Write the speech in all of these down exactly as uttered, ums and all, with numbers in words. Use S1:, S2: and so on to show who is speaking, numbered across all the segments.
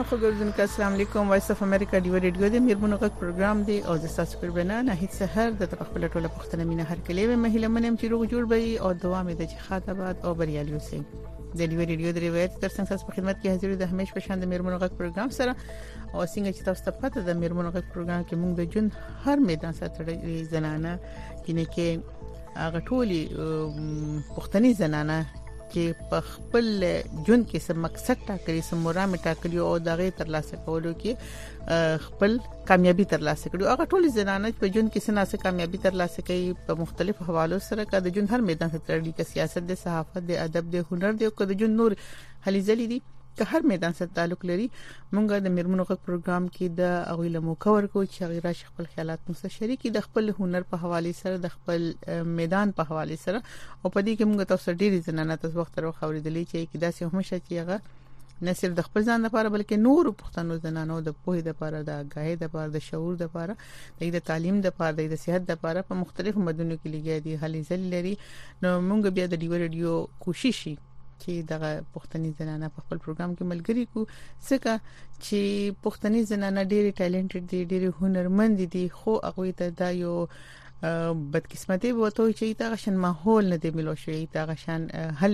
S1: خو ګورونکو السلام علیکم. وایس اف امریکا دی ریډیو د میرمنو غږ پروګرام دی او د تاسو پر بنا نه هیڅ سحر د خپل ټوله پښتنه مینه هر کلی و مهله منم چې روغ جوړ وي او دوام د خاطر بعد او بریالي اوسئ. د دی ریډیو د روایت تر څنګه تاسو په خدمت کې حاضر د همیش په شان د میرمنو غږ پروګرام سره او څنګه چې تاسو ته پته د میرمنو غږ پروګرام کې موږ د جون هر میدان سره زنانه کینه کې هغه ټولي پښتني زنانه چې په خپل جون کې سم مقصد ټاکلي سم مرام ټاکلي او دغه تر لاسه کولو کې خپل کامیابی تر لاسه کړي. هغه ټول زنانه په جون کې سناسه کامیابی تر لاسه کوي په مختلف حوالو سره کا د جون هر میدان ته ترلي کې سیاست د صحافت د ادب د هنر د کو د جون نور هلي ځلې دي که هر میدان سره تعلق لري. مونږ د میرمنو غږ پروګرام کې د اغویل مو کور کو چې غیر خپل خیالات مستشری کې د خپل هنر په حواله سره د خپل میدان په حواله سره او په دې کې مونږ تاسو ډېری زنانه تاسو وخت راو خبرېدلې چې کې داسې هم شته چې هغه نه صرف د خپل ځان لپاره بلکې نور پښتنو زنانو د پوهې لپاره د غاهي لپاره د شعور لپاره د تعلیم لپاره د صحت لپاره په مختلفو مدنونو کې لګیا دي هلي ځل لري. نو مونږ بیا د ډیو ریډیو کوشش چې دغه پښتني زنانه په خپل پروګرام کې ملګری کو څنګه چې پښتني زنانه ډېری ټالنټډ دي ډېری هنرمند دي خو هغه ته دا یو بدقسمتي وته چې دا غشن ماحول نه دی ملو شي دا غشن هل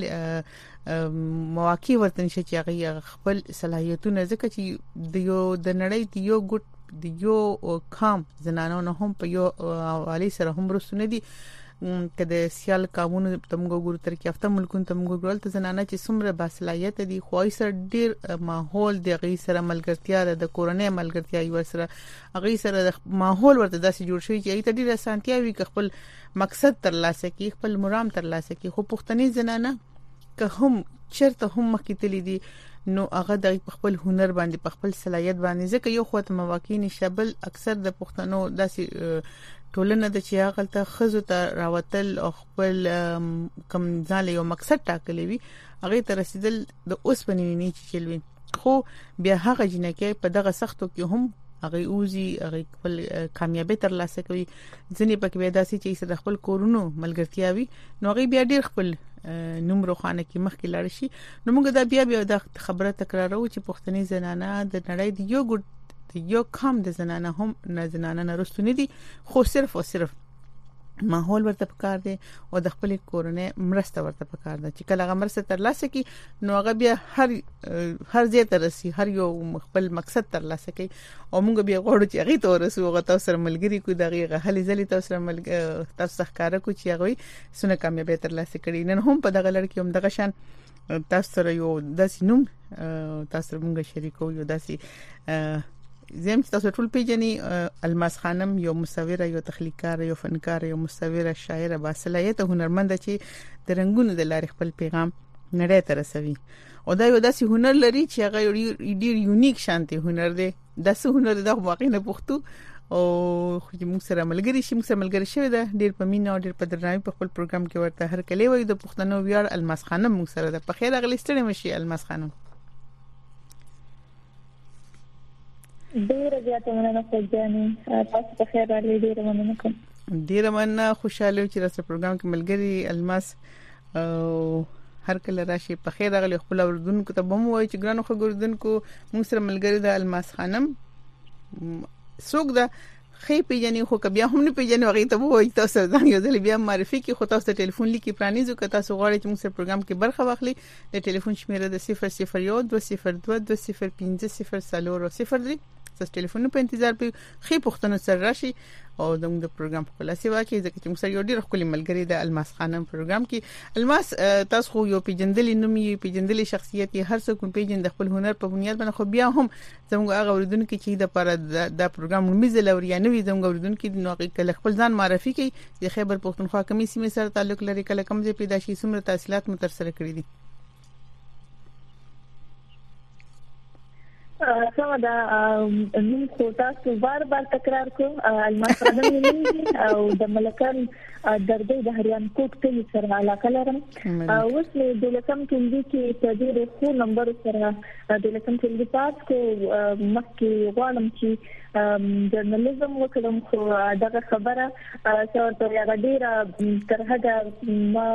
S1: مواقع ورته نشي چې هغه خپل صلاحیتونه ځکه چې د یو د نړۍ د یو ګډ د یو کام زنانو نه هم په یو حواله سره هم رسونه دي کله سیال قانون تمګو ګور تر کې افته ملکون تمګو ګول ته زنانه چې څومره باصلاحیت دي خو یې سره ډیر ماحول دی غي سره ملګرتیا د کورنۍ ملګرتیا یو سره غي سره د ماحول ورته داسې جوړ شوی چې ته ډیر اسانتیا وي خپل مقصد تر لاسه کې خپل مرام تر لاسه کې خو پښتني زنانه که هم چرته هم مخکې تللی دي نو هغه د خپل هنر باندې په خپل صلاحیت باندې ځکه یو خو ته مواقع نشبل اکثر د پښتنو داسې ټولنه د چې هغه ته خزو ته راوتل او خپل کم ځاله یو مقصد ټاکلی وي هغه ته رسیدل د اوس پنځه نه چلوي خو بیا هغه جنکه په دغه سختو کې هم هغه اوزي هغه خپل کامیابی تر لاسه کوي. ځنې پکې به داسي چې د خپل کورونو ملګرتیاوي نو هغه بیا ډیر خپل نمبر خانه کې مخکې لاړ شي. نو موږ دا بیا بیا د خبره تکرارو چې پښتني زنانه د نړۍ د یو ګډ یو کم د زنانه هم نه زنانه نه رستونی دي خو صرف او صرف ماحول ورته پکار دي او د خپل کورنۍ مرسته ورته پکار ده چې کله غمرسته تر لاسه کی نو هغه بیا هر هر ځای ته رسی هر یو خپل مقصد تر لاسه کی او موږ بیا غواړو چې هغه ته ورسو هغه تاسو سره ملګری کو دغه هلي ځلې تاسو سره ملګری تاسو ښکارا کو چې هغه سونه کامیابی تر لاسه کړي نن هم په دغه لړ کې هم دغه شان تاسو سره یو داسې نوم تاسو موږ شریکو یو داسې زم تاسو ټول پیژنې الماس خانم یو مصوره یو تخلیقار یو فنکار یو مصوره شاعر باصلاحیت هنرمند چې د رنگونو د لارې خپل پیغام نړۍ ته رسوي او دا یو داسې هنر لري چې هغه ډیر یونیک شانتي هنر دی. داسې هنر د واقع نه پښتو او خو موږ سره ملګری شي موږ سره ملګری شوی دا ډیر په مینا او ډیر په درناوي په خپل پروګرام کې ورته هر کله وي د پښتنو ویار الماس خانم موږ سره د په خیر اغلیستړی مشي الماس خانم.
S2: ډیر زیاته مننه خدای تاسو په خیر راغلی ډیر مننه کوم
S1: ډیر مننه خوشاله چې راځي پروګرام کې ملګری الماس او هر کله راشي په خیر راغلی خپل اوردونکو ته بم وای چې ګرانو خبردونکو موږ سره ملګری د الماس خانم څوک دا خې پیجنې خو کبیا هم نه پیجنې وغه ته وای تاسو ځان یو ځل بیا معرفي کې خو تاسو ټلیفون لیکي پرانیزو که تاسو غواړئ چې موږ سره پروګرام کې برخه واخلي د ټلیفون شمیره د صفر صفر یو دوه صفر دوه دوه صفر پنځه صفر صفر صفر درې تاسو ټلیفون په انتظار په خې پښتنو سره راشي او د پروګرام په خلاصي واکي ځکه چې موږ سره یو ډیر خپل ملګری د الماس خانم پروګرام کې الماس تاسو خو یو پیجندلې نومي پیجندلې شخصیت هر څوک پیجن د خپل هنر په بنیاد باندې خو بیا هم زموږ هغه اوریدونکو چې د پر د پروګرام مزل او یا نوې زموږ اوریدونکو نو کله خپل ځان معرفي کوي د خیبر پښتونخوا کمی سیمه سره تعلق لري کله کوم ځای پیدا شي څومره تحصیلات متر سره کړی دي.
S2: سم دا نوم خو تاسو بار بار تکرار کو الماس خانم نوم او د ملکان دردې د هریان کوټ کلی سره علاقه لرم. اوس مې د لکم ټولګي کې په دې خو نمبر سره د لکم ټولګي پاس کو مخکې غواړم چې جرنالیزم وکړم خو دغه خبره څو ته یا ډیره تر هغه ما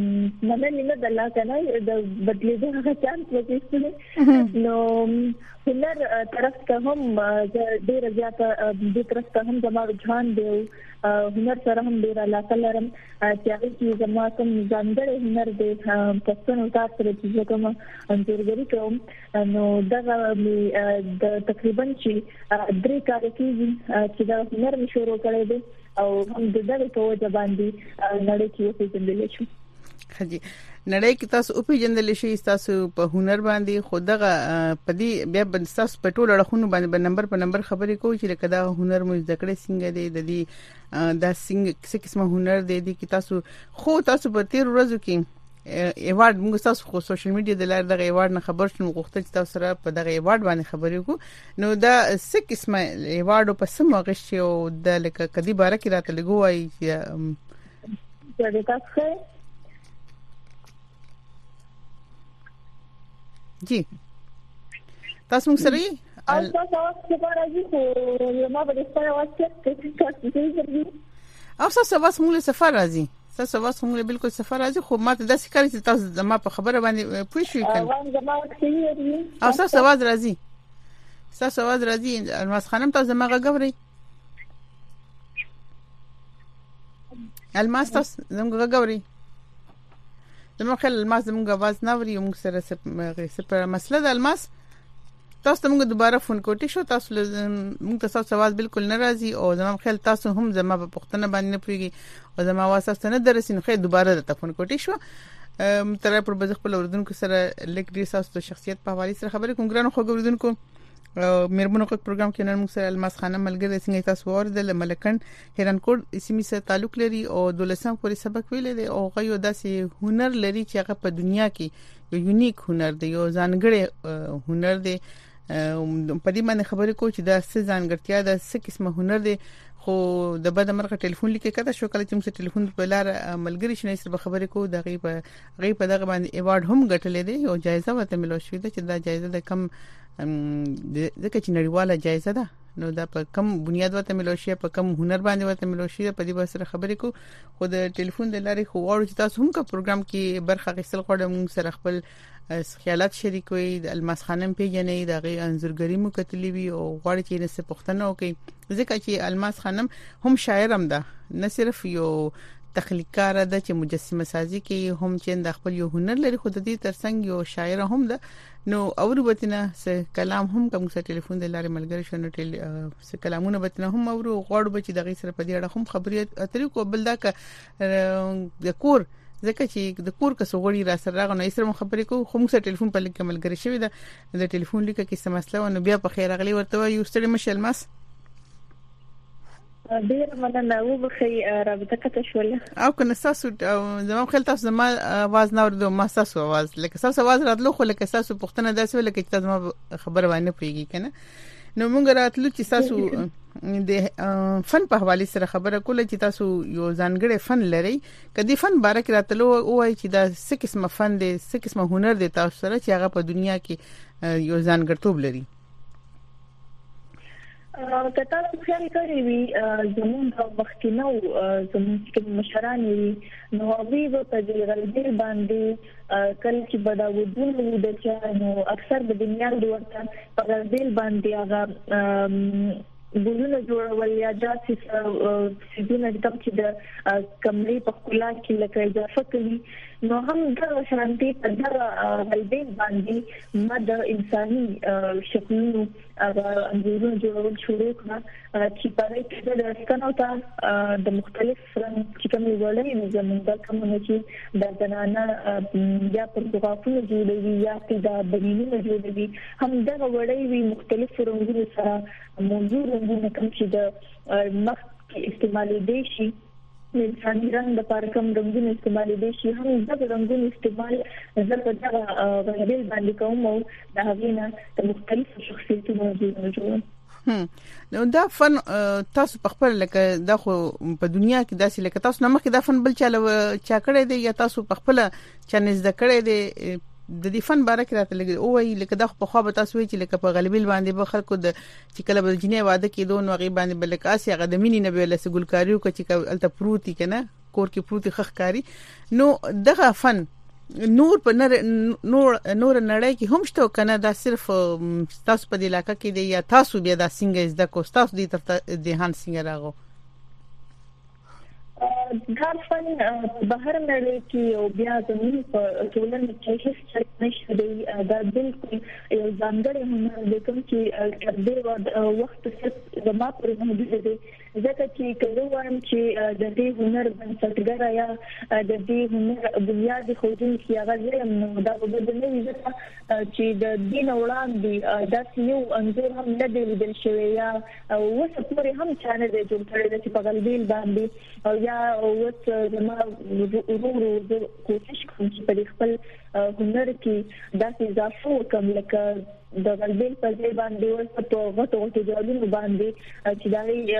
S2: مننه نه د لا کنه د بدلیدو هغه چانس وکړي نو هنر طرف ته هم ډیر زیات د طرف ته هم زما رجحان دی هنر سره هم ډیر علاقه لرم چې هغه کې زما کوم ځانګړی هنر دی پښتون او تاسو سره چې کوم انځورګری کوم نو دا د تقریبا چې درې کال کې چې دا هنر مې شروع کړی دی او هم د دې په وجه باندې نړۍ کې وپېژندل شو.
S1: خجی نړۍ کې تاسو او پیژندل شي تاسو په هنر باندې خودغه پدی بیا تاسو په ټولو اړخونو باندې نمبر په نمبر خبرې کوي چې لکه دا هنر مو ذکر څنګه دی د دې دا څنګه څه قسمه هنر دی چې تاسو خو تاسو په تیر ورځو کې ایوارډ موږ تاسو خو سوشل میډیا د لارې دغه ایوارډ نه خبر شوم غوښتل چې تاسو سره په دغه ایوارډ باندې خبرې وکړو نو دا څه قسمه ایوارډ په سم وغشتي او د لکه کدي باره کې راته لګوي چې
S2: د تاسو
S1: جی تاسو موږ سره
S2: او تاسو څه راځي خو یو ما به ستاسو واسطه تاسو څه
S1: او تاسو واس موږ سفر راځي تاسو واس موږ بالکل سفر راځي خو ماته د سکاري چې تاسو زما په خبره باندې پوه شئ کنه او تاسو واز راځي تاسو واز راځي الماس خانم تاسو زما غوړی الماس تاسو زما غوړی زما خل الماس زما واز نوري موږ سره سره مسله د الماس تاسو موږ دوباره فون کوټی شو تاسو موږ تاسو سوال بالکل ناراضي او زما خیال تاسو هم زما په پښتنه باندې نه پويږي او زما واسطه نه درسین خو دوباره د تفون کوټی شو تر پر بز خپل اوردونکو سره لیک ډیر تاسو شخصیت په حواله سره خبرې کوم ګرانو خو اوردونکو مېرمنو کو پروګرام کې نن موږ سره الماس خانم ملګری څنګه تاسو ورده ملکن هرانکوټ سیمې سره تعلق لري او دولسم پورې سبق ویل دي او غيو داسې هنر لري چې هغه په دنیا کې یو یونیک هنر دی یو ځانګړی هنر دی په دې باندې خبرې کوم چې دا څه ځانګړتیا ده څه قسمه هنر دی خو د بده مرغه ټلیفون لیکه کړه شو کله چې موږ ټلیفون په لار ملګری شنه سره خبرې کوو د غي په غي په دغه باندې ایوارډ هم ګټلې دي او جایزه ورته ملو شوې ده چې دا جایزه د کم د کچ نړیواله جایزه ده نو دا په کم بنیاد ورته ملو شي په کم هنر باندې ورته ملو شي په دې سره خبرې کوو خو د ټلیفون د لارې خو ورته چې تاسو هم کا پروګرام کې برخه غوښتل غواړم سره خپل خیالات شریک وي د الماس خانم پیژنې د غي انځورګری مو کتلی وی او غواړي چې نس پښتنه وکي ځکه چې الماس خانم هم شاعر هم ده نه صرف یو تخلیقار ده چې مجسمه سازي کې هم چې د خپل یو هنر لري خو د دې ترڅنګ یو شاعر هم ده نو اورو بتنه س کلام هم کوم څه ټلیفون د لارې ملګری شنو ټل س کلامونه بتنه هم اورو غواړو بچي د غي سره په دې اړه هم خبرې اترې کو بل دا ک د کور ځکه چې د کور کس وګړي را سره راغنه یې سره خبرې کوو خو موږ سره ټلیفون په لیک ملګری شوی ده د ټلیفون لیک کې څه مسله ونه بیا په خیر غلي ورته یو ستړي مشل مس
S2: ډیر مننه او بخي رابطه کته شول
S1: او کنه تاسو زموږ خل تاسو زما आवाज نه ورته ما تاسو आवाज لکه تاسو आवाज راتلو خو لکه تاسو پښتنه داسې لکه تاسو ما خبر وانه پیږي کنه نو موږ راتلو چې تاسو د فن په حواله سره خبره کوله چې تاسو یو ځانګړی فن لري کدي فن باره کې راتلو وای چې دا څه قسمه فن دی څه قسمه هنر دی تاسو سره چې هغه په دنیا کې یو ځانګړتوب لري
S2: کته خیال کوي وی زمون د وخت نو زمون کې مشران وی نو وی په دې غلبي باندې کله چې بداودونه د چا نو اکثر د دنیا د ورته په غلبي باندې هغه بولونه جوړول یا داسې سیدونه د چې د کمرې په خلا کې لکه اضافه کوي نو هم د شانتي په دغه غلبي باندې مد انساني شکلونو انځورونه جوړول شروع کړه چې په دې کې د سکنو ته د مختلف چې کومې ولې زموږ د کومونټي د زنانه یا پر غوښتنه جوړوي یا د بنینو جوړوي هم دغه وړي وی مختلف رنگونو سره موضوع رنگونه کوم چې د مخ استعمالي دي شي انساني رنگ د پاره کوم رنگونه استعمالي دي شي هم د رنگونو استعمال زړه دغه غوړل باندې کوم او د هغې نه د مختلفو شخصیتونو جوړول
S1: نو دا فن تاسو په خپل لکه دا خو په دنیا کې داسې لکه تاسو نه مخکې دا فن بل چا چا کړی دی یا تاسو په خپل چا نزد کړی دی د دې فن باره کې راته لګي او وی لکه دا په خو به تاسو وی چې لکه په غلبیل باندې به خلکو د چې کله به جنې واده کې دوه نو غي باندې بلک اسي هغه د مینې نه به لسه ګلکاریو کې چې الته پروتي کنه کور کې پروتي خخکاری نو دغه فن نور په نور نور نور نړۍ کې هم شته کنه دا صرف تاسو په دې علاقې کې دی یا تاسو بیا دا څنګه زده کو تاسو دې تر ذهن څنګه راغو
S2: دا فن بهر نړۍ کې او بیا زموږ په ټولنه کې هیڅ نشته دی دا بالکل یو ځانګړی هنر دی کوم چې تر دې وخت څخه زما پر محدود دی ځکه چې کله وایم چې د دې هنر بنسټګر یا د دې هنر بنیاد خوجون کې هغه زم نو دا به د نوې ځکه چې د دین وړاندې د یو انځور هم نه دی لیدل شوی یا اوس پورې هم چانه دی جوړ کړی چې په غلبیل باندې او یا اوس زما ورو ورو کوشش کوم چې په خپل هنر کې داسې اضافه وکم لکه د غلبیل په ځای باندې ورته په غوټو غوټو ځایونو باندې چې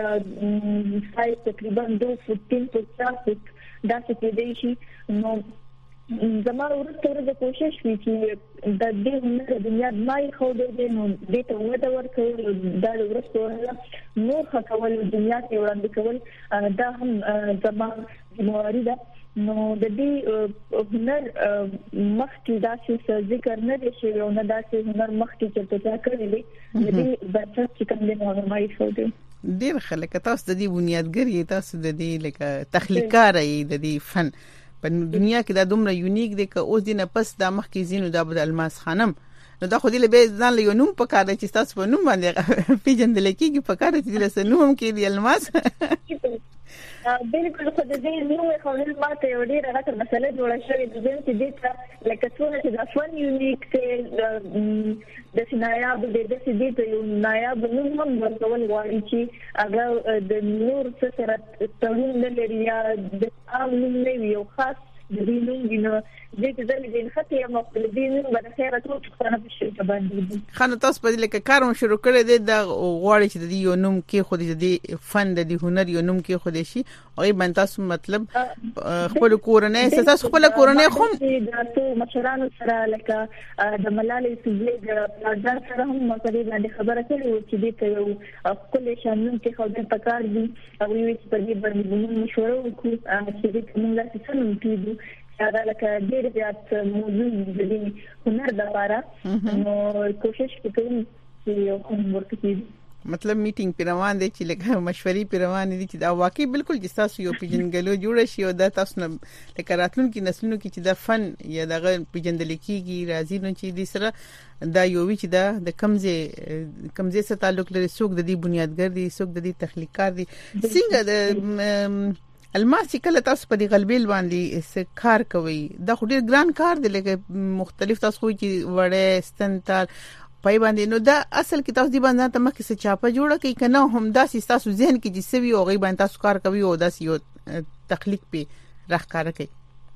S2: دا سایز تقریبا دوه فوټ تین فوټ چار فوټ داسې کېدای شي نو زما ورته ورته کوشش وکړي چې د دې هنر بنیاد مای خو دې نو دې ته وده ورکول دا ورسره نور خکول دنیا کې وړاندې کول دا هم زما ذمہواری ده نو د دې هنر مخکې داسې ذکر نه دی شوی او نه داسې هنر مخکې چې تا کړی دی د دې بچت چې کوم دی نو مای خو دې
S1: ډیر خلک تاسو د دې بنیادګر تاسو د دې لکه تخلیقار یې د دې فن په دنیا کې دا دومره یونیک دی که اوس دینه پس د مخکې زینو د عبد الماس خانم نو دا خو دې له به ځان له یو نوم پکاره چې تاسو په نوم باندې پیژندل کېږي پکاره چې له سنوم کې دی الماس
S2: بالکل خو د دې نوم خو ول ماته یو ډیر راته مسله جوړه شوې د دې چې دې لکه څونه چې دا فن یونیک ته د سنایاب د دې چې دې ته یو نایاب نوم هم ورکول غواړي چې هغه د نور څه سره تړون نه لري یا د عام نوم نه وي او خاص د دې نوم دینه دې چې زموږ د خطي یا خپل دین باندې خیره ټول څه نه بشي باندې
S1: خانه تاسو په دې لکه کارم شروع کړی دی د غواړي چې د یو نوم کې خو دې فن د هنر یو نوم کې خو دې شي او باندې تاسو مطلب خپل کورنۍ تاسو خپل کورنۍ خو
S2: د تاسو مشرانو سره لکه د ملالۍ سوزلې د پلان سره هم مصري باندې خبره کړې چې دې ته یو خپل شامل کې خو د پکار دي او یو چې په دې باندې مشوره وکړو چې دې موږ څه نوم کېدو دا لکه ډېر زیات موضوع د هنر د لپاره نو کوشش کوم چې یو کوم ورکړي
S1: مطلب میټینګ پیروان دي چې لکه مشورې پیروان دي چې دا واقعي بالکل چې تاسو یو پیژنګلو جوړ شي او دا تاسو نه لکه راتلونکي نسلونو کې چې دا فن یا دغه پیژندل کېږي راځي نو چې د سره دا یو وی چې دا د کمزې کمزې سره تعلق لري څوک د دې بنیادګر دي څوک د دې تخلیقار دي څنګه د الماس کله تاسو په دې غلبیل باندې کار کوي دا خو ډیر ګران کار دی لکه مختلف تاسو خو چې وړه استنتال پای باندې نو دا اصل کې تاسو دی باندې ته مخکې څه چاپه جوړه کوي کنه هم دا تاسو ذهن کې چې سوي او غي باندې تاسو کار کوي او دا یو تخلیق په راخاره کوي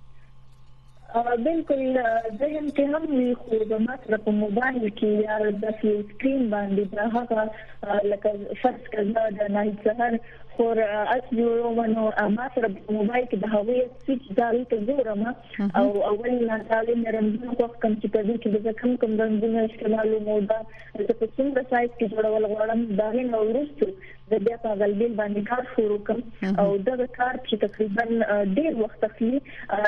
S2: بالکل ذهن کې هم وي خو د ماته په موبایل کې یا د سکرین باندې دا هغه لکه فرض کړه د نایت سحر خور اصلي رومانو ما سره په موبایل کې د هویت سویچ دالي ته ګورم او اول نه تعلیم رنګونه کوم چې په دې کې د کوم کوم رنګونه استعمالو مودا د څنګه سایز کې جوړول غواړم دا نه ورسته د بیا په غلبیل باندې کار شروع کوم او دا کار چې تقریبا ډیر وخت اخلي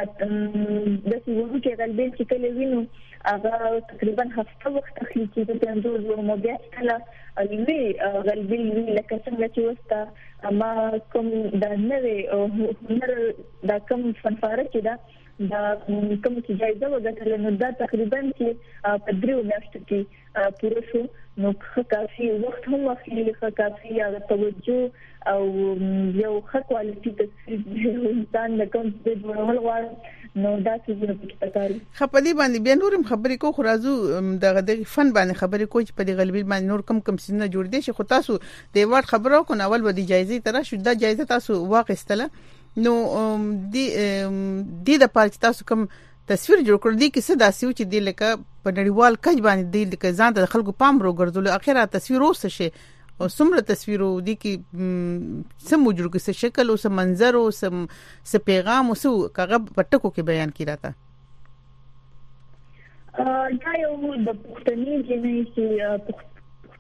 S2: د څه کې غلبیل چې کله وینو هغه تقریبا هفته وخت اخلي چې د انځور مو بیا کله الوی غلبیل وی لکه څنګه چې وستا ما کوم د نوې هنر د کوم فنفاره چې دا د کوم چې جایزه وګټل نو دا تقریبا چې په دریو میاشتو کې پوره شو نو کافي وخت هم اخلي کافي یا توجه او یو ښه کوالټي تصویر انسان د کوم څه جوړول غواړي نو دا څه په پکاري
S1: خپلې باندې بیا نورم خبرې کو خو راځو دغه د فن باندې خبرې کو چې په دې غلبیل باندې نور کم کم سینه جوړ دي چې خو تاسو د وړ خبرو کو اول ودی جایزه تر شو دا جایزه تاسو واقعستله نو دی د د پاره تاسو کوم تصویر جوړ کړل دي کې څه داسې و چې دی لکه په نړیوال کج باندې دی لکه ځان د خلکو پام رو ګرځول اخیرا تصویر اوسه شي او څومره تصویرو دي کې سم موجود کې څه شکل او څه منظر او څه پیغام او څه کاغه پټکو کې بیان کیراته
S2: دا یو د پښتني جنۍ چې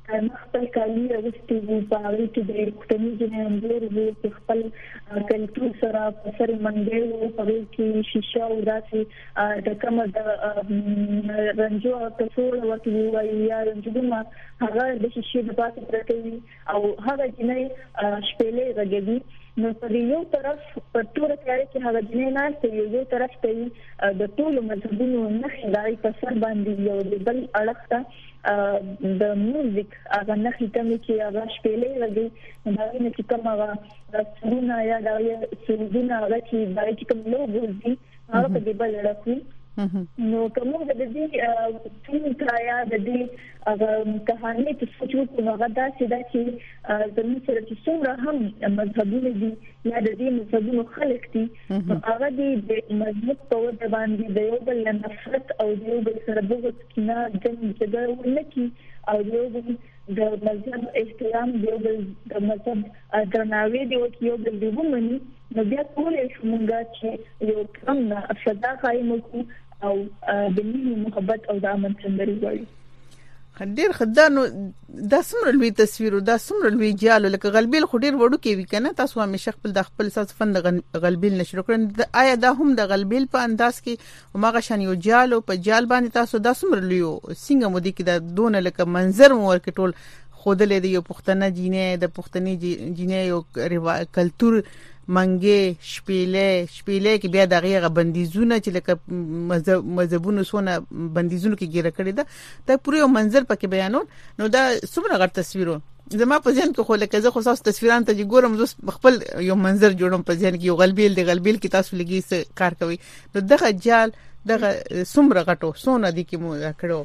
S2: خپل کالي واغوستي وو په هغه کې د پښتني جنې انځور وو په خپل کلتور سره په سر منګي وو په کې شیشه او داسې د کومه د رنجو تصور ورته وایي یا رنجونه هغه د شیشه د پاسه پرته او هغه جنې شپېلې غږوي نو په یو طرف په ټول کې چې هغه جنې نه ته یو طرف ته د ټول مذهبونو نه دای په سر باندې یو د بل اړخ ته د موزیک هغه نه هیته چې هغه شپېلې لګي دا نه چې کوم هغه سرونه یا دا سرونه هغه چې دا چې کوم لوګو دي هغه په دې بل راځي نو کوم د دې ټیم ترایا د دې هغه کہانی ته سوچو کوم هغه دا چې دا چې زموږ سره چې څومره هم مذهبونه دي یا د دې مذهبونو خلک دي هغه د مذهب په وجه باندې د یو بل نفرت او د یو بل سره بغض کینه جنګ جګړه ونکړي او د یو بل د مذهب احترام د یو بل د مذهب درناوی دی او یو بل دی ومني نو بیا کولای شو مونږ چې یو کوم فضا قائم وکړو او د مینې محبت او د امن څنګه وایي
S1: ډېر خدانو دا څومره لوی تصویر دا څومره لوی جالو لکه غلبیل خو ډېر وړو کې وی کنه تاسو همیشه خپل د خپل ساس فن غلبیل نشو کړئ آیا دا هم د غلبیل په انداز کې ماغه شان یو جالو په جال باندې تاسو دا څومره لوی څنګه مو دي کې دا دون لکه منظر مو ورکه ټول خودلې دی یو پښتنه جینې د پښتني جینې یو کلچر منګي شپېلې شپېلې کې بیا دغه بندیزونه چې لکه مذهبونو سونه بندیزونه کې ګیره کړی دا دا پوره یو منظر پکې بیانول نو دا څومره غټ تصویرو زما په ذهن کې خو لکه زه خو تاسو تصویران ته ګورم زه خپل یو منظر جوړم په ذهن کې یو غلبیل دی غلبیل کې تاسو لګي کار کوي نو دغه جال دغه څومره غټو سونه دي کې مو کړو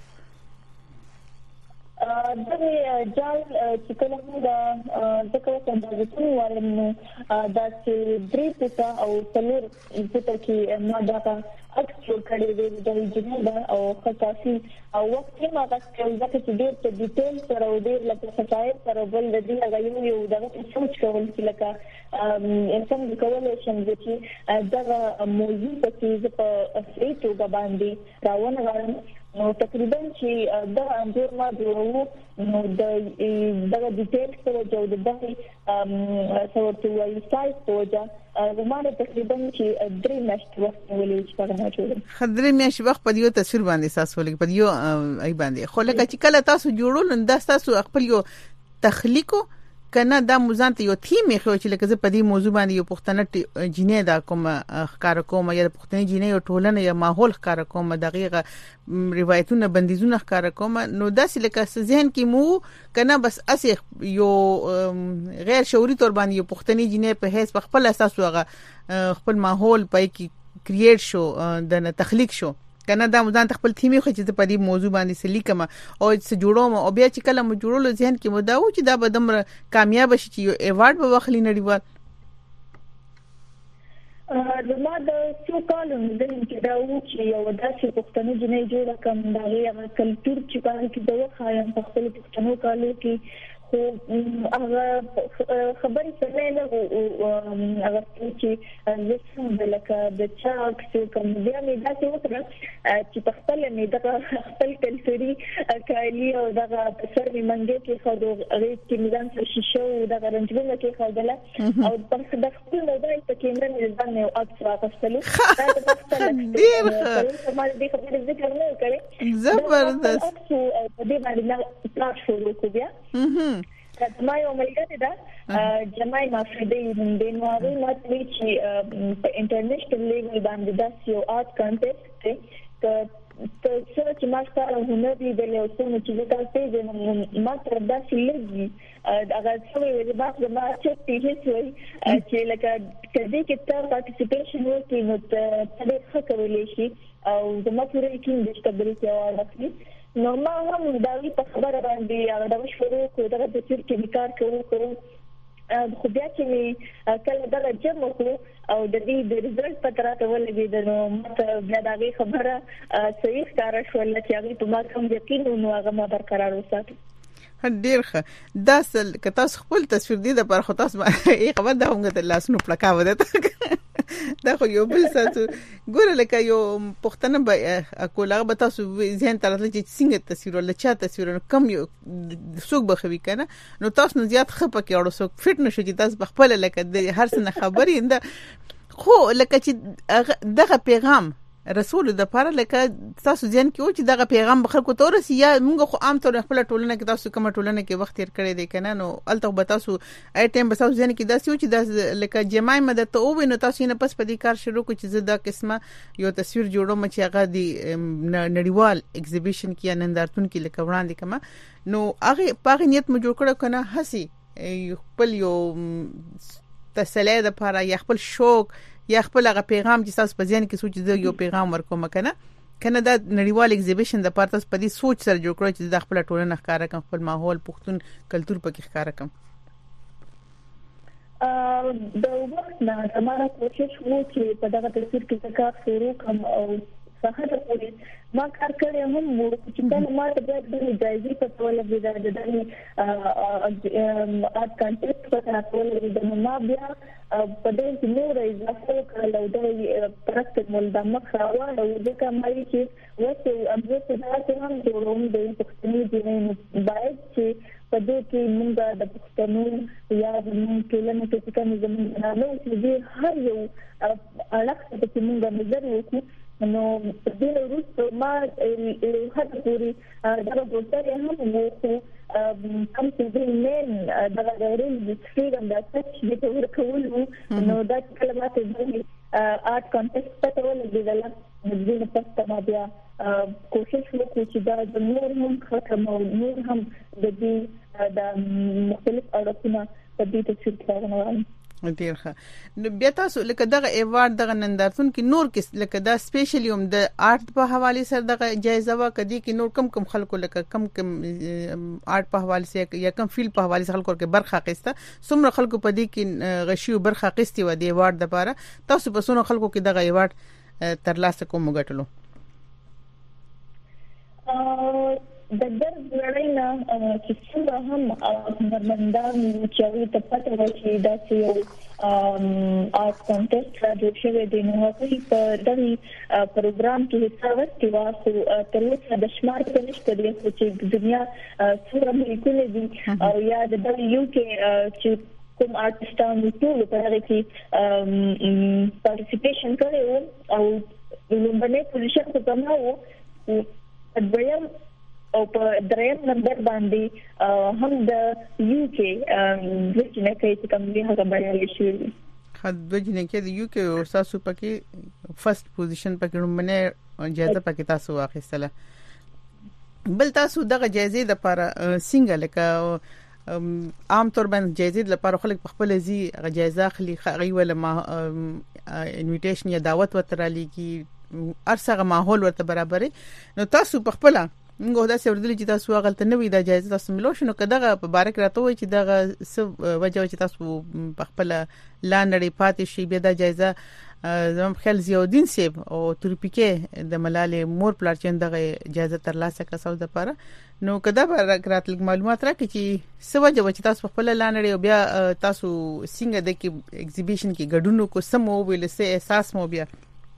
S2: دغه جال چې کله موږ د ځکه څنګه چې وایم نو دا چې درې پټه او څلور پټه کې ما دا اکس جوړ کړی دی د جنوب او خاصي او وخت یې ما تاسو ځکه چې ډېر په ډیټیل سره او ډېر لکه فتایر سره بل د دې هغه یو یو دغه سوچ کول چې لکه انسان کولای شي چې دغه موضوع په په فیټو باندې راونه غواړم نو تقریبا چې دا انځور ما جوړو نو د دغه ډیټیل سره جوړ د دغه څورته وایي سایز توجه زموږ تقریبا چې درې میاشتې وخت ولې چې څنګه جوړم
S1: خدري میاشتې وخت په یو تصویر باندې تاسو ولې په یو ای باندې خو لکه چې کله تاسو جوړول نو تاسو خپل یو تخلیقو کنه دا موزان ته یو تیم خو چې لکه زه په دې موضوع باندې یو پښتنه جینې دا کوم ښکار کوم یا پښتني جینې یو ټولنه یا ماحول ښکار کوم دغه روایتونه بندیزونه ښکار کوم نو داسې لکه ذهن کې مو کنه بس اسی یو غیر شعوري تور باندې یو پښتني جینې په هیڅ خپل اساس هغه خپل ماحول پای کې کریټ شو د تخلیق شو کنه دا مودان خپل تیمي خو چې په دې موضوع باندې سلیکم او چې جوړوم او بیا چې کله مو جوړول ذهن کې مو دا و چې دا به دمر کامیاب شي چې یو ایوارډ به واخلي نړیوال
S2: زما د څو کالونو د چې دا و چې یو داسې پښتنو جنې جوړه کوم دا هغه کلچر چې باندې کې دا وخایم په خپل پښتنو کالو کې خو هغه خبرې څه نه او هغه چې زه لکه د چاک څو کوم بیا مې دا څه وکړه چې په خپل مې دا خپل کلچري کالي او دا په سر مې منګي کې خو د ریټ کې مدام څه شیشه او دا رنجونه کې خو او په د خپل موبایل په کیمرا مې ځان یو اکس واخیستلو دا د خپل ډیر ما دې خبرې ذکر نه کړې
S1: زبردست
S2: او په دې باندې نه پلاټ شروع کړو بیا ما یو ملګری ده جمعي مافدی د نواري ماتوي چې په انټرنیشنل لیول باندې دا یو آرټ کانټیسټ دی ته څه چې ما ستاره هنر دی د له څه چې دا څه ما تر دا چې لګي هغه څه وی د باغ ما چې هیڅ وی چې لکه کدی کې تر پارټیسیپیشن وکړي نو ته څه کولای شي او د ماتوري کې د استابیلیټي او اړخي نو ما هم دا وی په خبره باندې هغه د شروع کو دغه د چیر کې کار کوو کوو خو بیا چې کله دا جمع کو او د دې د ریزلټ په تراته ولګي نو مته بیا دا خبره صحیح کار شو چې هغه په ما کوم یقین نو هغه ما برقرار وساتو
S1: ډیر ښه دا سل که تاسو خپل تصویر دی د پر خو تاسو یې خبر دا موږ ته لاسونو پړکاو ده دا خو یو بل ساتو ګوره لکه یو پښتنه به کولاغه به تاسو ذهن ته راځي چې څنګه تصویر ولا چا تصویر کم یو څوک بخوي کنه نو تاسو نه زیات خپه کې اورو څوک فټ نشو چې تاسو بخپل لکه د هر څه خبرې انده خو لکه چې دغه پیغام رسول د پاره لکه تاسو ځین کې او چې دغه پیغام بخلکو ته ورسي یا موږ خو عام طور خپل ټولنه کې تاسو کوم ټولنه کې وخت تیر کړی دی کنه نو الته به تاسو اي ټایم به تاسو ځین کې داسې و چې د لکه جماعي مدد ته او نو تاسو نه پس په دې کار شروع کو چې زه دا قسمه یو تصویر جوړوم چې هغه دی نړیوال ایگزیبیشن کې نندارتون کې لکه وړاندې کما نو هغه په نیت مو جوړ کړو کنه هسي خپل یو تسلی د پاره یا خپل شوق یا خپل هغه پیغام چې تاسو په ځین کې سوچ دی یو پیغام ورکوم کنه کنه دا نړیوال ایگزیبیشن د پاره تاسو په دې سوچ سره جوړ کړو چې د خپل ټولنه ښکارا کوم خپل ماحول پښتون کلچر پکې ښکارا کوم
S2: ا د وخت نه زموږ کوشش وو چې په دغه تصویر کې کار شروع کوم او څنګه پوری ما کار کړی هم وو چې دا ما ته د جایزې په توګه د د ارت کانټیکټ په توګه د ما بیا په دې کې نور اضافه کړل د پرکټ مول د مخاوه او د کومای چې وڅ امزه په تاسو هم جوړوم د پښتني دیني باید چې په دې کې موږ د پښتنو یا د ټولنې په څیر زموږ نه چې هر یو اړخ ته موږ نظر وکړو نو د روس ما هڅه پوری دا پروسه هم وو کوم چې د مين دا غوړل د فریډم د سچ د تور کول نو دا کلمات د ارت کانټیکټ په توګه د دلا د دې په ستما بیا کوشش وکړو چې دا د نور هم ختم او نور هم د دې د مختلف اړخونو په دې تصویر کې راغلي
S1: ډیر ښه نو بیا تاسو لکه دغه ایوارډ دغه نندارتون کې نور کې لکه دا سپیشلی هم د آرت په حواله سره دغه جایزه وا کدي کې نور کم کم خلکو لکه کم کم آرت په حواله سره یا کم فیلډ په حواله سره خلکو کې برخه اخیسته څومره خلکو په دې کې غشي برخه اخیستي و د ایوارډ لپاره تاسو په سونو خلکو کې دغه ایوارډ ترلاسه کوم غټلو
S2: د درد لړینا چې څنګه هم هنرمندان چې ته پته ورشي دا چې آرت کانټیکټ راځي چې د نو هغه په دغه پروګرام کې حصہ ورکړي واسو تر اوسه د شمار په نشته دی چې دنیا څومره ملکونه دي او یا د یو کې چې کوم آرټستانو ټول په هغه کې پارټیسیپیشن کړي او لومبنه پوزیشن ته تماو او دویم او په دریم نمبر باندې هم د یو کې ورچنه کوي چې کوم دی هغه باندې شي
S1: خد وجنه کې د یو کې او تاسو پکې فرست پوزیشن پکې رومنه جایزه پکې تاسو واخیستله بل تاسو دغه جایزې د لپاره څنګه لکه عام طور باندې جایزې لپاره خلک په خپل ځي جایزه اخلي غي ولا ما انویټیشن یا دعوت وترالي کی ارسغه ماحول ورته برابرې نو تاسو په خپل موږ دا څه ورته چې تاسو غلطه نه وي د جایزه تاسو ملو شنو کداغه په بارک راته وي چې دغه څه وجه چې تاسو په خپل لاندې پاتې شي به د جایزه زموږ خل زیودین سیب او ترپیکه د ملالې مور پلارچن دغه جایزه ترلاسه کړه د لپاره نو کدا به راتلګ معلومات راکړي چې څه وجه چې تاسو خپل لاندې او بیا تاسو څنګه د کې ایگزیبیشن کې ګډونو کو سمو ویل څه احساس مو بیا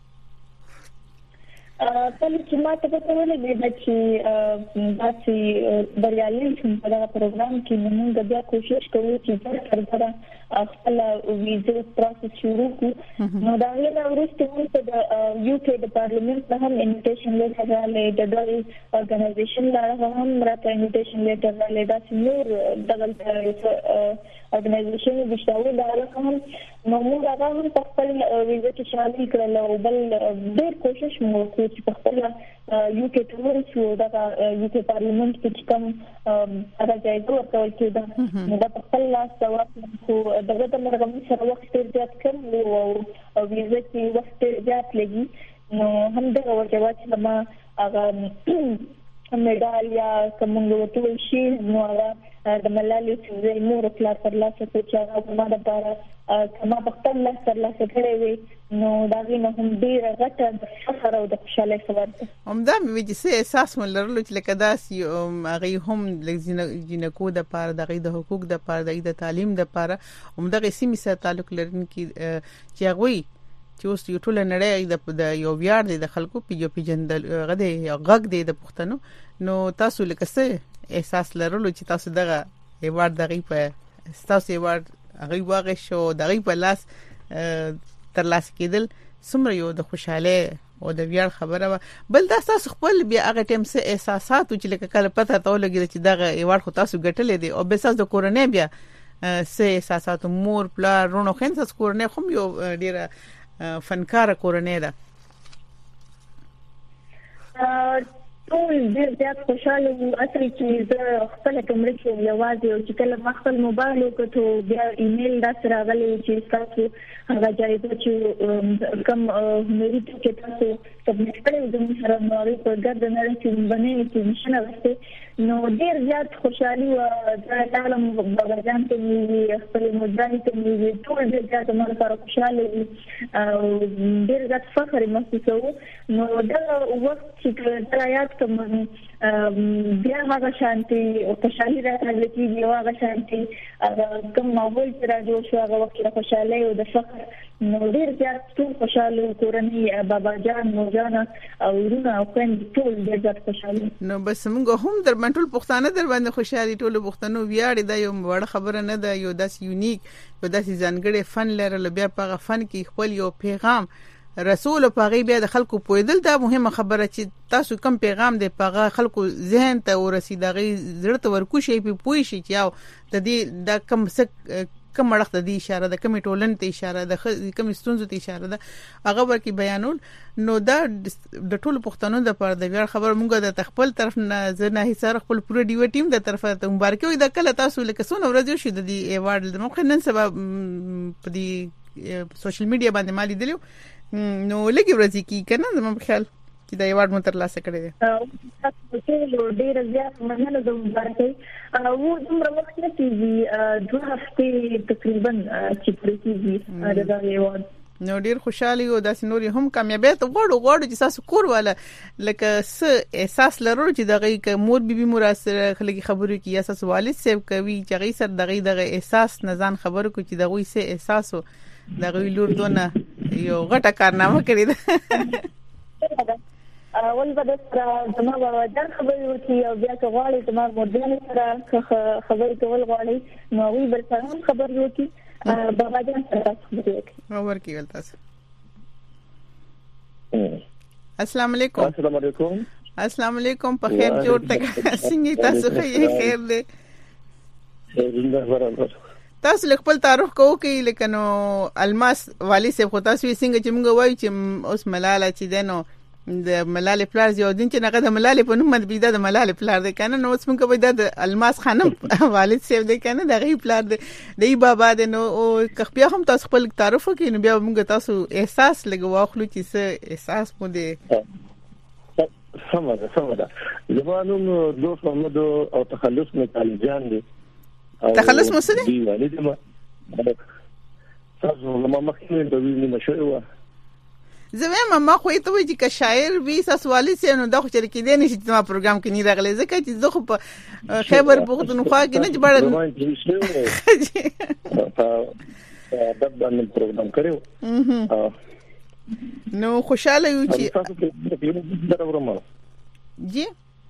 S2: کله چې ما ته په ولې د چې داسې بریالي شوم په دا پروګرام کې موږ بیا کوشش کوو چې تر سره خپل ویزه پروسس شروع کړو نو دا نه ورسته موږ د یو کې د پارلیمنت ته هم انویټیشن لیټر راغلی د دغه ارګنایزیشن لاره هم راته انویټیشن لیټر راغلی دا چې نور دغه ارګنایزیشن د شاوې لاره هم نو موږ هغه هم په خپل ویزه کې شامل کړل او بل ډېر کوشش مو وکړ چې په خپل یو کې ټول شو دا یو کې پارلیمنت کې کوم هغه ځای ورته کېده نو دا په خپل لاس ورته دغه د مرغم سره وخت زیات کړ او ویزه کې وخت زیات لګي نو هم دا ورته چې ما هغه میډال یا کوم ورته شي نو هغه د ملالې چې مور خپل پر لاس ته چې هغه ما د لپاره کما په خپل لاس پر لاس کړې وي نو دا غوښنه هم ډیره غټه د فخر او د خوشاله خبر ده
S1: همدا مې چې څه احساس ملرلو چې لکه داسي هغه هم د جنکو د پاره د غي د حقوق د پاره د تعلیم د پاره همدغه سیمې سره تعلق لرونکي چې هغه چې اوس یو ټول نړۍ د یو ویاړ دی د خلکو پیجو پیجندل غده غږ دی د پښتنو. نو تاسو لکه څه احساس لرلو چې تاسو دغه ایوارډ دغه په تاسو ایوارډ هغه واغې شو دغه په لاس تر لاس کېدل څومره یو د خوشاله او د ویاړ خبره. بل دا تاسو خپل بیا هغه ټیم څه احساسات چې لکه کله پته تا ولګی چې دغه ایوارډ خو تاسو ګټلې دي او به تاسو د کورنۍ بیا څه احساسات مور پلا رونو خین تاسو کورنۍ خو یو ډیره فنکار کورنۍ ده.
S2: ټول ډېر زیات خوشاله وو اصل چې زه خپل کومره کې یوازې او چې کله خپل موبایل وکړو بیا ایمیل دا سره غلې چې تاسو هغه جایزه چې کوم مېری ته تاسو سبمیټ کړو د سره نوې په ګرد نه چې باندې چې نشنه وسته نو ډېر زیات خوشالي او د تعلم بغاجان ته مې خپل مدرسې ته مې ټول ډېر زیات مال سره خوشاله او ډېر زیات فخر محسوسوم. نو دا وخت چې ترایات کوم بیا هغه شانتي او خوشالي راځي چې یو هغه شانتي کوم ماحول چې راځي شو هغه وخت خوشاله او د فخر نو ډېر زیات ټول خوشاله کورنۍ بابا جان مو جان او ورونه او خويند ټول ډېر زیات خوشاله.
S1: نو بس موږ هم در باندې ټول پښتانه در باندې خوشالي ټول پښتنو ویاړ دی یو وړ خبره نه ده یو داس یونیک یو داس ځانګړي فن لرل بیا په فن کې خپل یو پیغام رسول په غي بیا د خلکو پویدل دا مهمه خبره چې تاسو کوم پیغام دی په خلکو ذهن ته ورسیدغه زړه ته ورکو شي په پوي شي چې او د دې دا کم څه کوم وخت د اشاره د کمی ټولن ته اشاره د کمی ستونزو ته اشاره ده هغه ورکی بیانول. نو دا د ټولو پښتنو د پر د ویاړ خبر مونږ د خپل طرف نه زنه هیڅ خپل پوره ډیو ټیم د طرفه ته مبارکي وي د کله تاسو لکه سونه ورځ شو د دې ایوارډ د مخ نن سبا په دې سوشل میډیا باندې مالي دلیو نو لګي ورځي کی کنه زما په خیال چې دا ایوارډ مو تر لاسه کړی دی.
S2: تاسو ټول ډیر زیات مننه د مبارکۍ او دومره وخت نه کیږي دوه هفتې تقریبا چې پرې کیږي دا ایوارډ.
S1: نو ډیر خوشاله یو داسې نور هم کامیابیت غواړو غواړو چې تاسو کور والا لکه س احساس لرو چې دغه مور بیبي مراسره خلګي خبرو کې یا تاسو والد سیب کوي چې غي سر دغه دغه احساس نه ځان خبرو کو چې دغه سه احساسو دغه لور دونه یو غټه کارنامه کړی ده.
S2: اول به د زما بابا جان خبرې وکړي او بیا که غواړي زما مورجان سره خبرې کول غواړي نو وی بل سره خبرې وکړي بابا جان سره خبرې وکړي.
S1: اور کېول تاسو. السلام علیکم.
S3: السلام علیکم.
S1: السلام علیکم په خیر جوړ تک څنګه تاسو خیر خیر دې
S3: زنده باران
S1: تاسو لیک خپل تعارف کوو کې لیکن الماس والی سے خو تاسو څنګه چې موږ وایو چې اوس ملاله چې دنو د ملاله پلار یو دین چې نغه د ملاله په نوم باندې بيدا د ملاله پلار دی کنه نو اوس موږ به د الماس خانم والد سیو دی کنه د غي پلار دی دی بابا دی نو او کخبیا هم تاسو خپل تعارف کوي نو بیا موږ تاسو احساس لګواخلو چې څه احساس مو دی.
S3: سمه سمه ده زمانو دوست محمد او تخلص مې طالبان دي
S1: تخلص مو څه
S3: دی والد ما تاسو لما مخکې د وینې مشوي
S1: زمما ما خو ته وی چې شاعر وی سوالي سي نو د خو چر کې دی نشي چې ما پروګرام کې نه راغلی ځکه چې زه خو په خیبر پختونخوا کې نه جوړم
S3: دا باندې پروګرام کړو
S1: نو خوشاله یو چې جی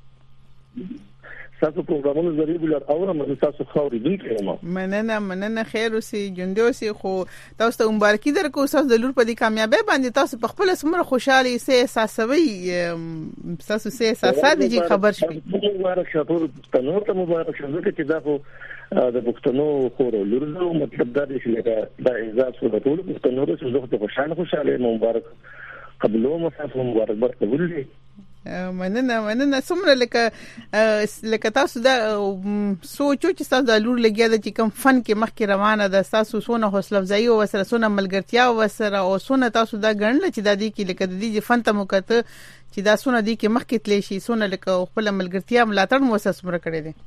S3: تاسو پروګرامونو ذریعہ بلر اورم تاسو خوري دي کړم
S1: مننه مننه خیر اوسې جوندو سي خو تاسو ته مبارکي درکو تاسو د لور په دې کامیابی باندې تاسو په خپل سمره خوشاله سي احساسوي تاسو سي احساسات دي خبر شي
S3: مبارک شه پښتنو ته مبارک شه ځکه چې دا خو د پښتنو خور لورزو مطلب دا چې دا اعزاز خو د ټول پښتنو سره زه خوشاله خوشاله مبارک قبلو مسافه مبارک برکول دي.
S1: مننه مننه څومره لکه لکه تاسو دا سوچو چې تاسو د لور لګیا د چې کوم فن کې مخکې روانه ده تاسو سونه حوصله افزایی او سره سونه ملګرتیا او سره او سونه تاسو دا ګڼل چې د دې کې لکه د دې فن ته موکته چې دا سونه دي کې مخکې تلی شي سونه لکه خپل ملګرتیا ملاتړ مو اساس مر کړی دي.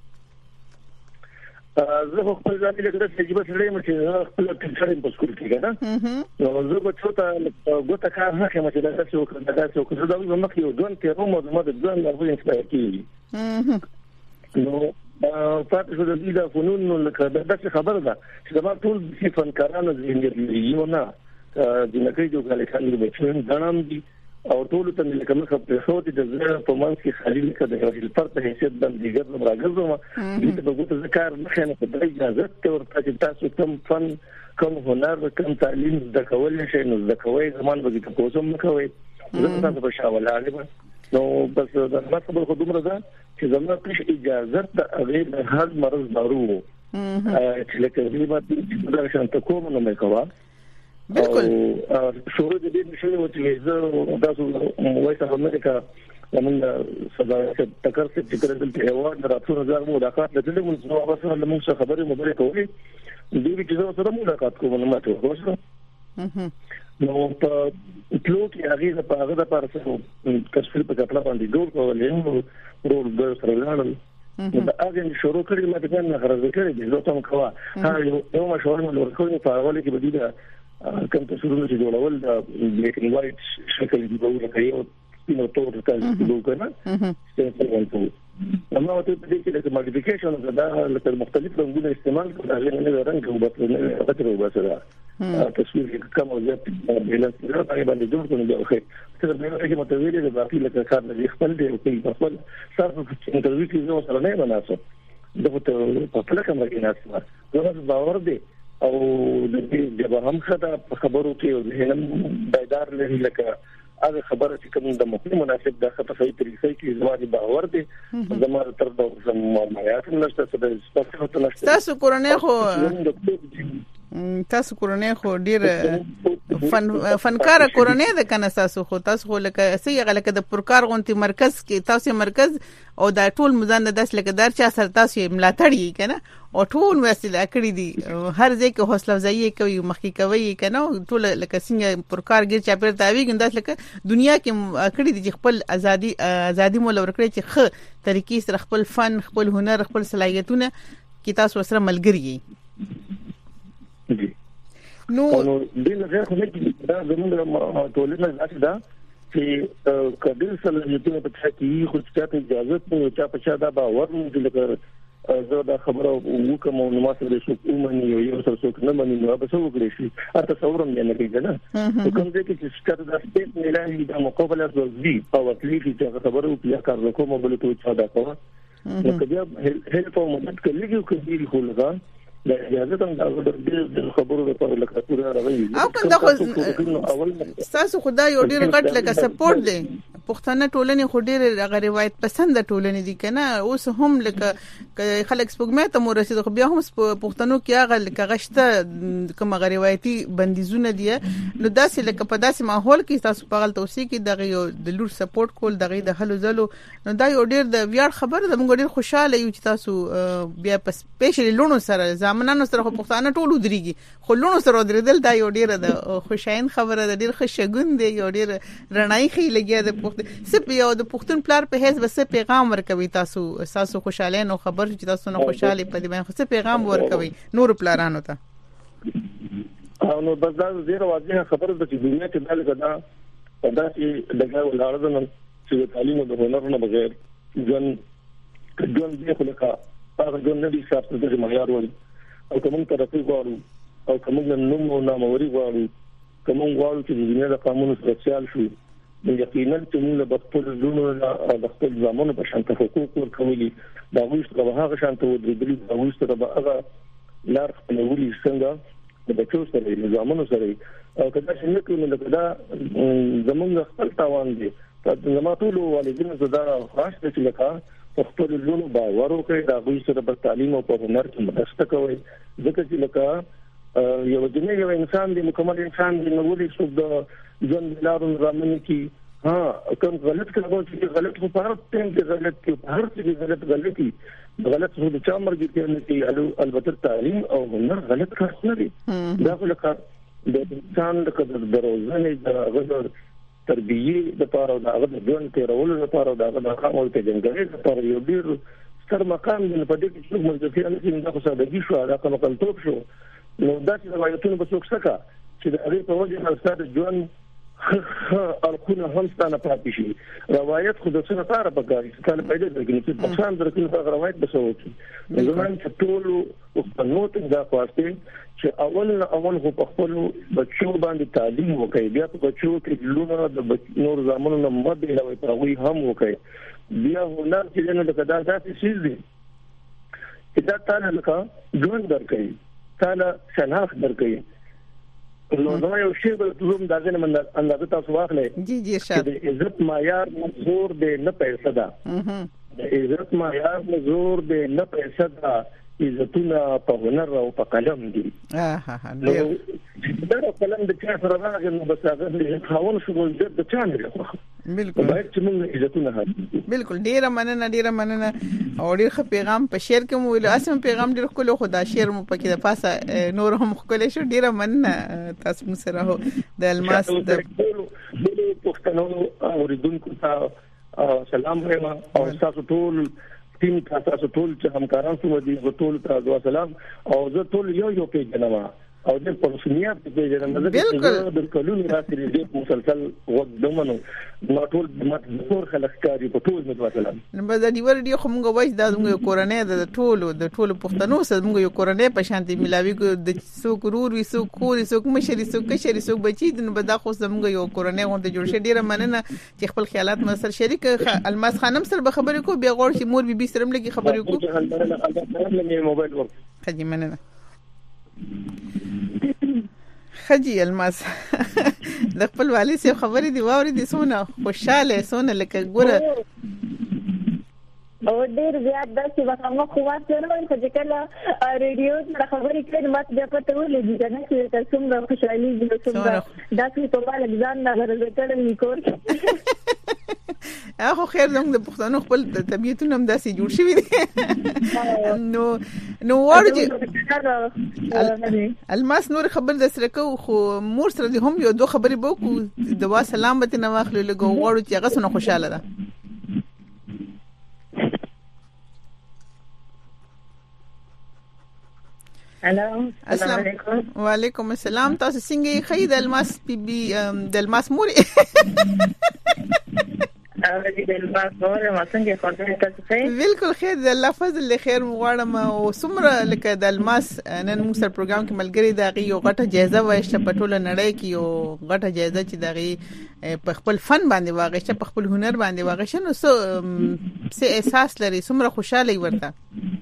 S3: زه خپل ځان له کړه چې به سره مې خپل کلچر په سکول کې کنه نو زه به څوته ګوته کار نه کوم چې دا څه وکړم دا څه وکړم دا زما مخ یو ځون کې رومو زما د ځان له وینې سره کیږي نو پاتې شو د دې د فنون نو لکه دا څه خبره ده چې دا ټول چې فنکارانو زینې یو نه د نکې جو غلې خلک به چې دنام دي او ټول ته لکه مخه په صوت د زړه په منځ کې خالي لیکه د یو فرد په حیثیت باندې ګرځم راګرځم دې ته به ګوت ذکر نه خنه په دې اجازه ته ورته چې تاسو کوم فن کوم هنر کوم تعلیم د کول شي نو د کوي زمان به تاسو هم کوي زه تاسو په شاوله علي نو بس د مطلب خو دومره ده چې زموږ په اجازه د هغه د هر مرز دارو چې لکه دې باندې د شانت کوم نو مې کوا
S1: بالکل
S3: شروع د دې نشي و چې زه تاسو وایي امریکا زمونږ صداقت تکر څخه چې کړل ته هوا د راتلو ځای ملاقات لته موږ نو اوسه له موږ څخه خبرې مبارک کوي دې چې زه سره ملاقات کوم نو ماته وښه نو په پلو کې هغه په هغه د پارسو کسفل په خپل باندې ډول کولې نو رول د سره لاندې دا هغه شروع کړی ماته څنګه خرڅ کړی دي زه ته کوم ها یو مشوره نو ورکوي په هغه کې بدیده کوم څه شروع چې جوړول د بلیک اینډ وایټ شکل دی په کوي او نو ټول څه چې وکړه څه څه نو ته په دې کې د ماډیفیکیشن دا لکه مختلف رنگونه استعمال کړل هغه نه رنگ او بس نه خطر وباسره تصویر کې کوم وضعیت بیلانس نه پای باندې جوړ کړو دا خو څه د دې کې متویل د باقي لکه کار نه خپل دی او په خپل تاسو چې انټرویو کې زه سره نه مناسب دا په خپل کوم کې نه څه باور دی او د دې جواب هم خدای خبرو کې او ذهن بیدار لري لکه هغه خبره چې کوم د مخکې مناسب د خطه صحیح طریقې کې زموږ باور دي زموږ تر د معلومات نشته چې د سپورت نشته
S1: تاسو کورونه خو تاسو کورونه خو ډیر فن فنکار کورونه ده کنه تاسو خو تاسو خو لکه سي غلکه د پرکار غونتی مرکز کې تاسو مرکز او د ټول مزان د داس لکه در چا سر تاسو ملاتړی کنه او ټول وسیله کړی دي هر ځای کې حوصله افزایی کوي مخکې کوي کنه ټول لکه څنګه پرکار ګر چا پیر تاوی ګنداس لکه دنیا کې کړی دي خپل ازادي ازادي مول ورکړي چې خ طریقې سره خپل فن خپل هنر خپل صلاحیتونه کې تاسو سره ملګری
S3: نو نو د نظر خو نه دا زموږ ټولنه ځکه دا چې کډل سره یو په څه کې خو چې اجازه نه چا په چا دا باور نه لکه زه دا خبره وکم نو ما سره شو کومني یو څه څوک نه مني نو به څه وکړي شي اته تصور نه کېږي نه کوم ځای کې چې ستاسو د سپیس نه لای د مقابله ورزي او وکړي چې خبره وکړي کار وکوم بل ته چا دا کوه نو کبه هیڅ په مدد کې لګي کوي خو لږه دا اجازه ته د خبرو لپاره لکه پورا راوي
S1: او کنده خو تاسو خدای یو ډیر غټ لکه سپورټ دی پښتنه ټولنې خو ډیر هغه روایت پسند ټولنې دي کنه اوس هم لکه خلک سپوږمۍ ته مو رسید خو بیا هم پښتنو کې هغه لکه غشته کوم هغه روایتي بندیزونه دي نو داسې لکه په داسې ماحول کې تاسو په غلط اوسې کې دغه یو د لور سپورټ کول دغه د هلو زلو نو دا یو ډیر د ویاړ خبره ده موږ ډیر خوشاله یو چې تاسو بیا په سپیشلی لونو سره زمانانو سره خو پښتانه ټول ودرېږي خو لونو سره ودرېدل دا یو ډیر د خوشاین خبره ده ډیر خوشګون دی یو ډیر رڼای خې لګیا ده سپ یو د پښتون پلار په هیڅ بس پیغام ورکوي تاسو تاسو خوشاله نو خبر چې تاسو نه خوشاله په دې باندې څه پیغام ورکوي نور پلارانو ته
S3: نو بس دا زیره واضحه خبره ده چې دنیا کې دغه دا دا چې دغه ولارځم چې تعلیم او هنر نه بغیر ځن ځن دې خلک هغه ځن نه دي چې د معیار ول او کوم طرفي غواړو او کوم نوم او ناموري غواړو کوم غواړو چې د دنیا د قانون سوسیال شو د یقینا چې موږ د خپل ژوند او د خپل ځامن په شان حقوق ورکولي دا وښته به هغه شان ته ودرېدلی دا وښته به هغه لار خپلولي څنګه د بچو سره د ځامن سره او کله چې نو کوم د دا زمونږ خپل تاوان دي په زموږ ټول والدینو زدا خاص د لکه خپل ژوند باور وکړي دا وښته په تعلیم او په هنر کې مرسته کوي ځکه چې لکه یو دنیا یو انسان دی مکمل انسان دی نو ولې څوک د ژوند لارو رامنې کی ها کوم غلط کړو چې غلط خو په هر ټیم کې غلط کې په هر څه کې غلط غلطي غلط خو د چا مرګ کې نه کې البته تعلیم او هنر غلط کار نه دي دا خو لکه د انسان د قدر دروازه د غزر تربیه د پاره او د ژوند تیرولو لپاره او د مقام او د جنګړې لپاره یو ډیر ستر مقام دی په دې کې څوک مزدفي نه چې دا خو ساده شو دا کوم کنټرول شو نو دا چې روایتونه به څوک سکا چې د هغه په وجه نه ستاسو ژوند الخونه هم ستانه پاتې شي. روایت خو د څه لپاره پکاري ستانه پیدا کړي چې په څان درکې په روایت بسوي. زموږ په ټولو په نوټ دا خواسته چې اول نه اول خو په خپل بچو باندې تعلیم وکړي، بیا په بچو کې لونه د نور زامنو نه مده لوي پروي هم وکړي، بیا هنر چې نه د کدا داسې شي دي چې دا تعالی لکه ژوند درکړي، تعالی شناخت درکړي. نو زما یو شی به زوم دغه من اندازه تاسو واخلې
S1: جی جی ارشاد.
S3: د عزت معیار مزور دی نه پیسې ده. د عزت معیار مزور دی نه پیسې ده. عزتونه په هنر او په قلم دي.
S1: اه ها
S3: نو دا قلم د چا سره راغلی نو بس هغه خاون شو د چا نه لري.
S1: بالکل
S3: باید چې موږ عزتونه هڅو.
S1: بالکل ډیره مننه ډیره مننه او ډیر ښه پیغام په شعر کې مو ویل. اسم پیغام ډیر کولو خدا شعر مو پکې د پاسه نور هم خولې شو. ډیره مننه تاسو مو سره هو د الماس د
S3: پښتنو اوریدونکو ته سلام وایم او تاسو ټول ټیم تاسو ټول چې همکاران سو دي ټول ته سلام او زه ټول یو یو پیژنم او د پرسونیات په پیژنم
S1: بالکل
S3: د کلونو راځي د مسلسل وګدمنو نو ټول مت څور خلک کاری په ټول مت سلام
S1: نو به دی ور دی خو موږ وایي دا موږ کورنۍ د ټولو د ټولو پښتنو سره موږ یو کورنۍ په شانتي ملاوي د څوک رور وي څوک کور څوک مشري څوک کشري څوک بچي نو به دا خو زموږ یو کورنۍ غونډه جوړ شي. ډیره مننه چې خپل خیالات مې سره شریک. الماس خانم سره به خبرې کو بیا غوړ چې مور بي بي سره ملګي خبرې
S3: کو مې موبایل ورک
S1: خجی مننه خجی الماس د خپل والي سره خبرې دی واوري دي سونه خوشاله سونه لکه ګوره
S2: او ډیر زیات داسې وخت خو واسه نو چې کله ریډیو سره خبرې کړې ماته بیا پته ولې دي نه چې تاسو موږ خوشالي دي څومره داسې په بل ځان نه غرض کړل
S1: اخو خیر زموږ د پښتنو خپل طبيعتونه هم داسې جوړ شوی دي. نو نو ورته الماس نور خبر د سره کو خو مور سره هم یو دوه خبرې بوکو دوا سلام به نه واخلو لګو وړو چې هغه سونه خوشاله ده.
S2: السلام علیکم.
S1: وعلیکم السلام. تاسو څنګه خې د الماس بي بي د الماس مور
S2: او دې د الماس مور ما څنګه خبرې تاسو ته
S1: بالکل خیر د الله فضل له خیر مغواړم او سمره لکه د الماس نن موږ سره پروګرام کې ملګری داغي یو غټه جایزه وایسته په ټوله نړۍ کې یو غټه جایزه چې داغي په خپل فن باندې واغښته په خپل هنر باندې واغښته نو څه احساس لري سمره خوشاله ورته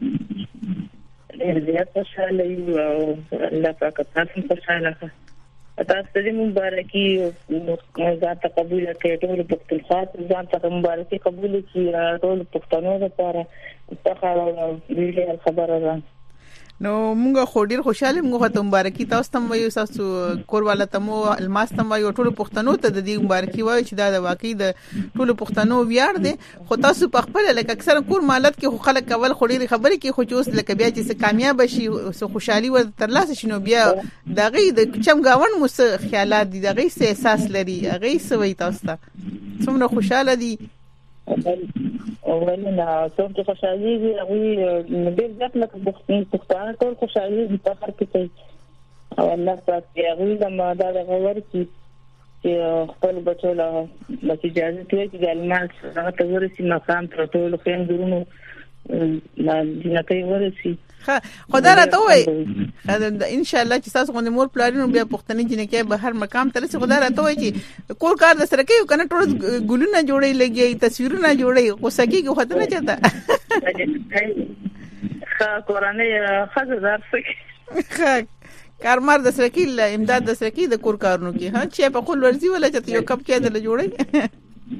S2: ډېر زیات خوشاله یو او الله پاک تاسو خوشاله تاسو ته مبارکي ځان ته قبول کړئ ټول پښتونخوا ځان ته مبارکي قبول کړئ ټول پښتنو لپاره څخه ویلې خبره ده.
S1: نو موږ خو ډیر خوشاله موږ ته مبارکي تاسو ته وایو تاسو کورواله ته مو الماس ته وایو ټول پښتنو ته د دې مبارکي وایو چې دا د واقعي د ټول پښتنو ویاړ دی. خو تاسو په خپل لکه اکثر کور مالت کې خو خلک اول خو ډیر خبرې کې خو چې اوس لکه بیا چې کامیاب شي سو خوشحالي ور ترلاسه شنو بیا دغه د چمګاون مو خیالات دي دغه څه احساس لري هغه څه وایي تاسو ته څومره خوشاله دي
S2: او ولنه څومره خوشالي دي هغه ډېر ځکه لکه پښتانه ټول خوشالي دي په هر کې کوي او الله پاک هغه د ماده د غوړ چې خپل بچو له اجازه کوي چې د الماس هغه ته ورسي مقام تر ټولو خیم درونو لا جنته ورسي
S1: خدا راته وای ان شاء الله چې تاسو غوښنه مور پلانونو بیا پښتني جنکه به هر مقام تر څه خدا راته وای چې کول کار د سره کوي کنه ټول ګلونه جوړي لګي تصویرونه جوړي قصګي کو خدای نه چاته ښه
S2: قرانه خزدار فکر
S1: کارمار د سره کې امداد د سره کې د کور کارونو کې ها چې په خپل ورزي ولا چې یو کپ کې د جوړي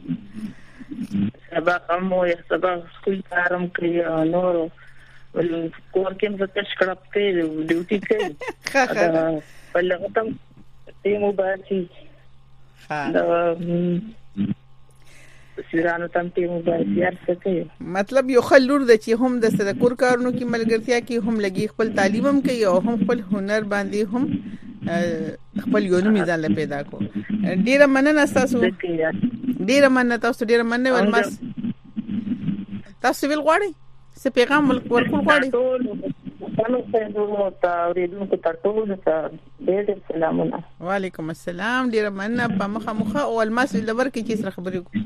S2: سبا مو یا سبا سکول کارم کوي نور ول کور کې مې تاسو کړه په ډیوټي کې ښه ول هغه تم ټیم وباسي دا سیرانو تم ټیم وباسي ارڅه
S1: مطلب یو خلور د چې هم د سره کور کارونو کې ملګرتیا کې هم لګي خپل تعلیم هم کوي او هم خپل هنر باندې هم خپل یو نوم ځان له پیدا کو. ډیره مننه تاسو ډیره مننه تاسو ډیره مننه والماس تاسو ویل غواړئ څه پیغام ورکول غواړئ
S2: نمسته دوه تا ورېدونکو ته ټول ته ډېر سلامونه.
S1: وعلیکم السلام. ډیر مننه. په مخه مخه او الماس لور کې چې سره خبرې کوو.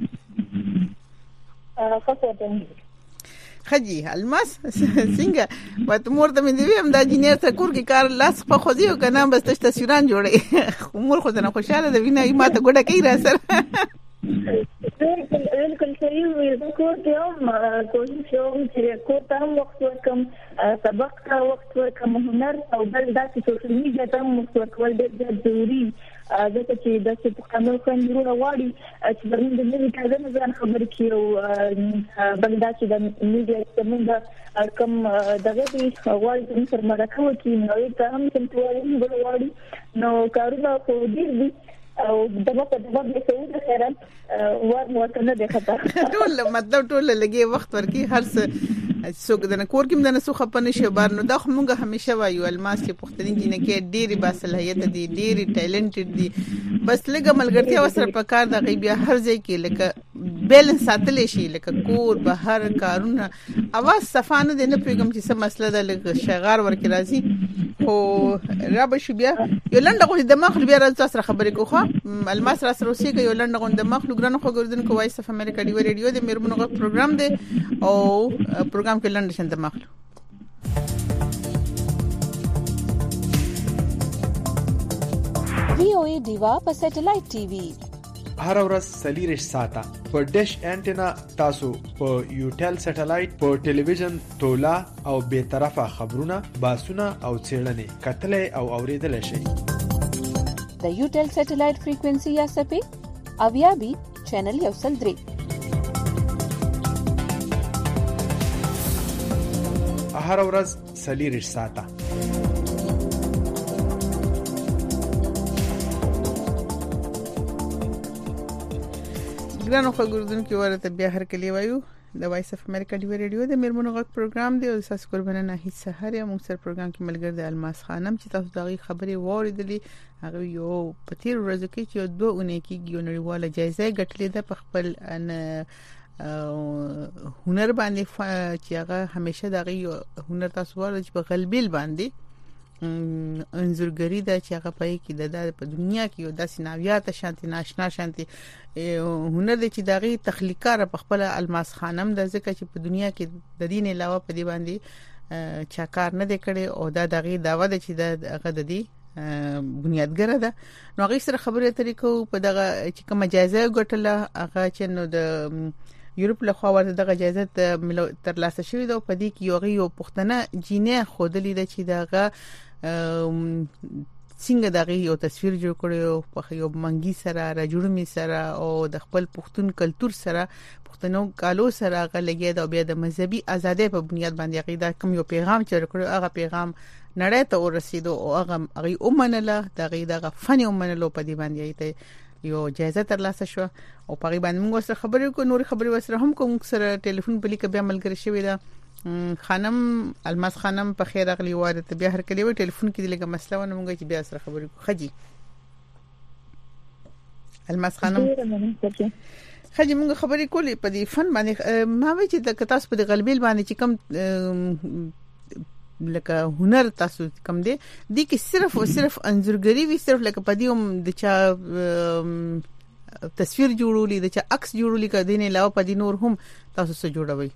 S2: ا خاصه
S1: خجی الماس څنګه وته مرته مې دی هم دا جنیر ته کور کې کار لاس په خوځي او کنه بس تاسو تصویران جوړي مور خو نه خوشاله ده ویني ما ته ګډه کوي را سره
S2: بالکل صحیح وي. دا کور ته هم کوشش کوم چې کور ته هم وخت ورکم، سبق ته وخت ورکم، هنر او بل دا چې سوشل میډیا ته هم وخت ورکول ډېر ضروري ځکه چې د څه په قانون خوندونه واړي چې د نوې کارونو ځان خبر کیو بل دا چې د میډیا څخه کوم دغه دي واړي چې سر مرکه وکړي نو ته هم څنګه وایي واړي نو کارونه خو ډېر دي او دغه په دغه به څه خیرات ور موته نه ده خطر
S1: ټول مطلب ټول لګي وخت ورکی هر څه څوک د کور کې مدنه سو خپنه شي بار نو دا خو مونږه همیشه وایو الماس چې پښتني جنې کې ډېری باصلاحیت دي ډېری ټیلنټډ دي بس لګه ملګرتیا وسره په کار د غیبیا هر ځای کې لکه بیلنس ساتل شي لکه کور بهر کارونه اواز صفانه دي نه پیغام چې څه مسله ده لکه شغار ورکی راځي خو را به شو بیا یو لنډه غوډه د مخ بیا راځه سره خبرې کوخه الماس را سره اوسې یو لنډه غوډه د مخ لګرانو خو ګردن کو وایس اف امریکا دی ریډیو د میرمنو غو پروګرام دی او پروګرام کې لنډه شند مخلو
S4: وی او ای دیوا په سټلایټ ټي وي
S5: هر ورځ سلیریش ساته په ډیش انټینا تاسو په یوټل سټلایټ په ټلویزیون تولا او به طرفه خبرونه باسونه او څېړنې کتلې او اوریدل شي.
S4: د یوټل سټلایټ فریکوئنسي یا سپې اویا بي چینل یو سل درې
S5: هر ورځ سلیریش ساته
S1: ګرانو خو ګردون کې ورته بیا هر کلی وایو د وایس اف امریکا دی ریډیو د میرمنو غږ پروګرام دی او تاسو قربانه نه هیڅ سحر یا موږ سره پروګرام کې ملګر د الماس خانم چې تاسو دغه خبرې وریدلې هغه یو په تیر ورځو کې چې دوه اونۍ کې یو نړیواله جایزه ګټلې ده په خپل ان هنر باندې چې هغه همیشه دغه هنر تاسو ورته چې په غلبیل باندې انځورګری دا چې هغه پای کې د په دنیا کې یو داسې ناویات شانتي ناشنا شانتي هنر د چې دغه تخلیقاره په خپل الماس خانم د ځکه چې په دنیا کې د دین علاوه په دی باندې چا کار نه دی کړی او دا دغه داوا د چې د هغه د دی بنیادګره ده نو هغه سره خبرې طریقو په دغه چې کوم جایزه ګټله هغه چې نو د یورپ له خوا ورته دغه جایزه تر لاسه شوې ده په دې کې یو غي پښتنه جینې خودلې ده چې دغه څنګه دغه یو تصویر جوړ کړو په یو منګي سره را جوړمي سره او د خپل پښتون کلچر سره پښتنو کالو سره غلګي دا بیا د مذهبي ازادۍ په بنیاد باندې عقیده کوم یو پیغام چې کړو هغه پیغام نړۍ ته ورسېدو او هغه هغه اومنله دغه دغه فن اومنلو په دی باندې ته یو جایزه تر لاسه شو او په غیبان موږ سره خبرې کو نور خبرې وسره هم کوم سره ټلیفون په لیک بیا ملګری شوی دا خانم الماس خانم په خیر اغلی واره ته بیا هر کلی و ټلیفون کې لګه مسله ونه مونږ چې بیا سره خبرې کو خجی الماس خانم خجی مونږ خبرې کولې په دې فن باندې ما وی چې د تاسو په غلبیل باندې چې کم لکه هنر تاسو کم دی د کې صرف او صرف انځورګری وی صرف لکه پدیوم د چا تصویر جوړولې د چا عکس جوړولې کړي نه علاوه پدی نور هم تاسو سره جوړوي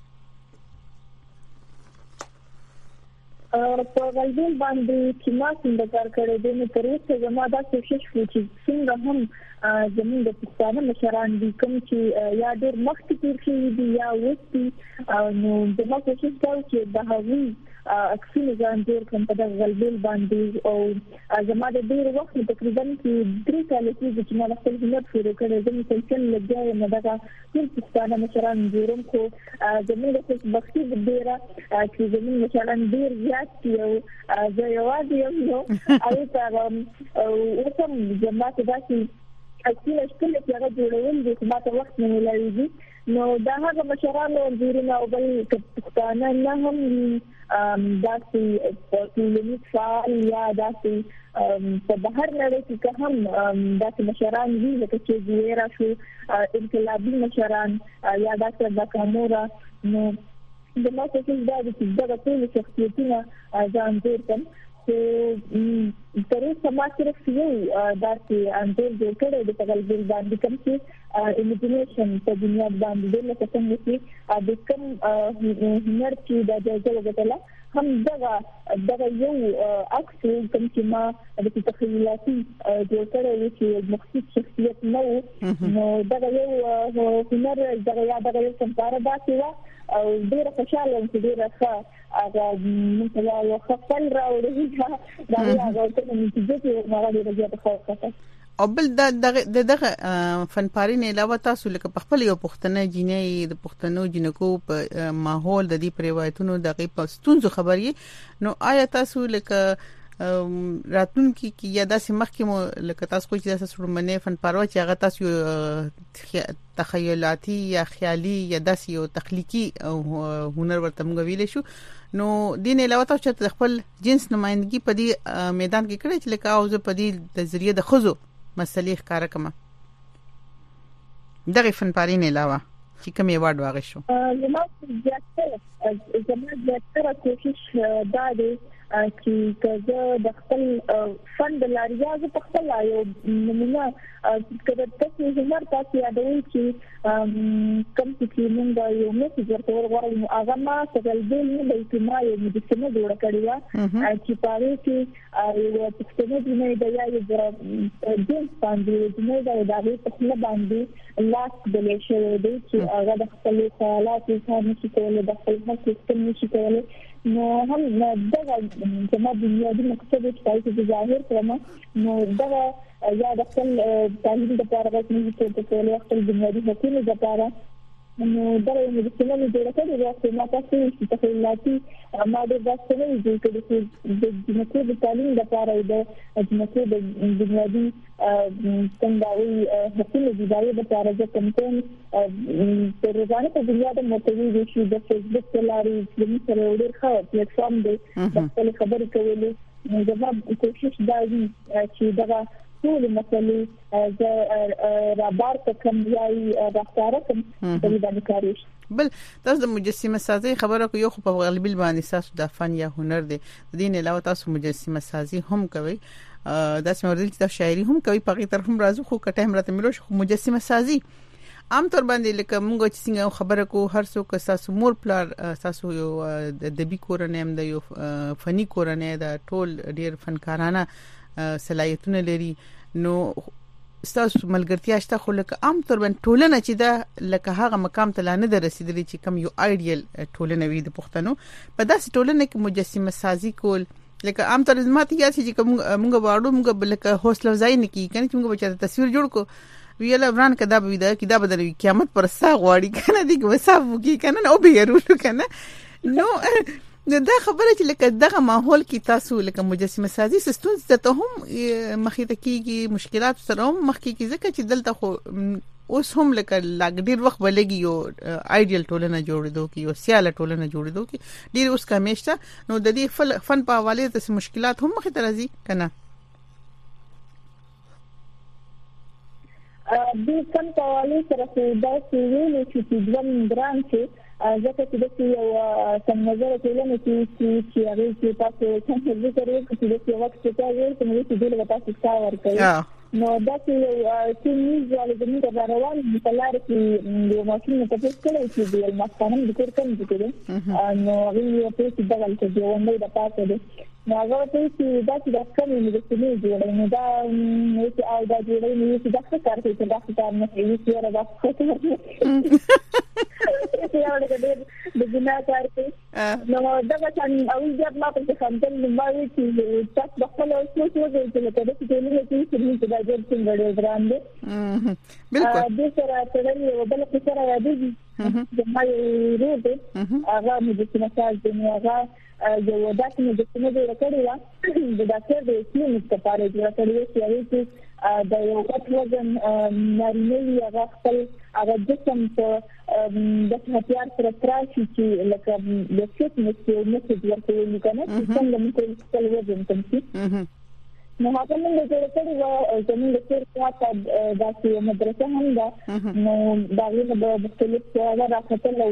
S2: په غلبیل باندې چې ما څنګه کار کړی دی نو تر اوسه زما دا کوشش وکړ چې څنګه هم زموږ د پښتانه مشران دي کوم چې یا ډېر مخکې تیر شوي دي یا وستي نو زما کوشش دا چې د هغوی اکسونه ځان جوړ کړم په د غلبیل باندې او زما د ډېر وخت تقریبا کې درې کال کې چې ما خپل هنر شروع کړی زه مسلسل لګیا یم دغه ټول پښتانه مشران جوړم خو زموږ د خوشبختي د ډېره چې زموږ مشران ډېر زیات دي او زه یوازې یم نو هغې ته اوس هم زما ته داسې اکسونه شته چې هغه جوړول دي خو ما ته وخت نه میلاویږي نو دا هغه مشرانو انځورونه او بل پښتانه نه هم داسې ټولنیز فعال یا داسې په بهر نړۍ کې هم داسې مشران دي لکه چې ګویرا شو انقلابي مشران یا داسې د کامورا نو د ما څه دا د د ټول شخصیتونه ځان جوړ کړم چې ترې سماجره یو داسې انځور جوړ کړی د تغلبل باندې کوم چې ایمیجینیشن په دنیا باندې د څنګه چې د کوم هنر چې د جوړ وګټله هم دغه دغه یو عکس کوم چې ما د تخیلاتي جوړ کړی چې مخصوص شخصیت نو نو دغه یو هنر دغه یا دغه یو سماره داسې او ډیره خوشاله یم چې ډیره ښه هغه مثلا یو خپل راوړي دا هغه ته نتیجه چې هغه ډیره زیاته خوښه
S1: او بل د دغه فنپاري نه علاوه تاسو لکه په خپل یو پښتنه جینۍ د پښتنو جنکو په ماحول د دې پریوایتونو دغه پښتونزو خبرې نو آیا تاسو لکه راتون کی کی یا داسې مخکې مو لکه تاسو کوم چې تاسو رومنه فنپارو چې هغه تاسو تخیلاتي یا خیالي یا داسې یو تخلیقي هنر ورته موږ ویل شو نو دین علاوه تاسو چې خپل جنس نمائندګي په دې میدان کې کړی چې لکه او زه په دې د ذریعہ د خزو مسلې ښکارا کما دغه فنپاري نه علاوه چې کوم یو وړ واغ شو
S2: زما زیاتره زما زیاتره کوشش دا دی چې کله د خپل فن د لاریا ز په خپل یو نمونه کله تاسو هنر تاسو یادوي چې کوم چې موږ یو میسج ورته ورغواړو هغه ما سګل نه دی چې ما یو مجسمه جوړ کړی و چې پاره کې یو پښتنه دی د یو د جنس باندې نه دا د هغه په خپل باندې لاس دلې شوی دی چې هغه د خپل خیالات او نشي کولای د خپل مسلک نشي کولای نو هم دغه زما بنیادی مقصد چې تاسو ظاهر کړم نو دغه یا د خپل تعلیم لپاره غوښتنه کوي چې خپل بنیادی حقوق لپاره نو دغه مجسمه جوړه کړې ده چې ما تاسو چې تخیلاتي ما د داستاني جوړ کړی چې د جنکو د تعلیم لپاره د جنکو د بنیادی څنګه حقوق د ځای لپاره د کمپاین په روزانه په دنیا د متوي شي د فیسبوک لارې د مثلا ډېر ښه پلیټ فارم دی د خپل خبرې کولې نو زما کوشش دا دی چې دغه ټول مسلې ز رابار کوم یای راځاره کوم د دې کاري
S1: بل تاسو د مجسمه سازي خبره کو یو خو په غالبي باندې تاسو د فن یا هنر دی د دین علاوه تاسو مجسمه سازي هم کوي د اسمه ورته چې تاسو شاعري هم کوي په غیر طرف هم راځو خو کټه هم راته ملو شو مجسمه سازي عام طور باندې لکه موږ چې څنګه خبره کو هر څوک تاسو مور پلار تاسو یو د دبي کورنۍ هم د یو فني کورنۍ د ټول ډیر فنکارانه صلاحیتونه لري نو تاسو ملګرتیا شته خو لکه عام طور باندې ټولنه چې دا لکه هغه مقام ته نه درسیدلی چې کم یو آیډیل ټولنه وي د پښتنو په داسې ټولنه کې مجسمه سازي کول لکه عام طور زمات یا چې کوم موږ واړو موږ لکه حوصله ځای نه کی کنه چې موږ بچا تصویر جوړ کو ویلا وران کدا به دا کدا بدل قیامت پر سا غواړي کنه دغه وساف کی کنه او به ورو کنه نو دا خبره چې لکه دغه ماحول کې تاسو لکه مجسمه سازي سستون ته هم مخې ته کیږي مشکلات سره هم مخ کې ځکه چې دلته خو اوس هم لکه لاګ ډیر وخت بلګي یو آیډیل ټولنه جوړېدو کې یو سیاله ټولنه جوړېدو کې ډیر اوس کا میشته نو د دې فن په حواله د مشکلات هم مخې ته راځي کنه
S2: د فن په حواله سره دا چې ویل چې د ګران چې ځکه چې د یو څنګه ټولنه کې چې هغه چې تاسو څنګه ذکر وکړئ چې د وخت څخه یو څه چې د تاسو څاور کوي نو دا چې چې نیول د موږ روان په لار کې یو ماشين په څه کې چې د مخکنه د کور کوم دي نو هغه یو څه چې دغه چې یو نه د پاتې دي نو هغه چې دا چې د کومې د څه جوړې نو دا نو چې او دا جوړې نو چې دا څه کار کوي چې دا څه کار نه کوي چې را دا څه یو د د بنا کار کوي نو دا چې او دې ما په خپل نوماوي چې تاسو د خپل اوسو څه چې له دې چې له دې چې دا جوړ څنګه ډېر دی بالکل د سره ترې یو بل څه سره یادېږي د ما یو روټ هغه مجسمه سازي هغه یو داسې مجسمه جوړه کړې وه د ډاکټر د کلینیک لپاره جوړه کړې وه چې هغې کې د یو غټ وزن نارینه وي هغه خپل هغه جسم په داسې هتیار سره تراشي چې لکه د فټنس یو میسج ورکوي که نه چې څنګه موږ خپل وزن کم شي نو هغه موږ جوړه کړې وه زموږ د کور خواته داسې یو مدرسه هم ده نو د هغې نه به مختلف هغه راختلی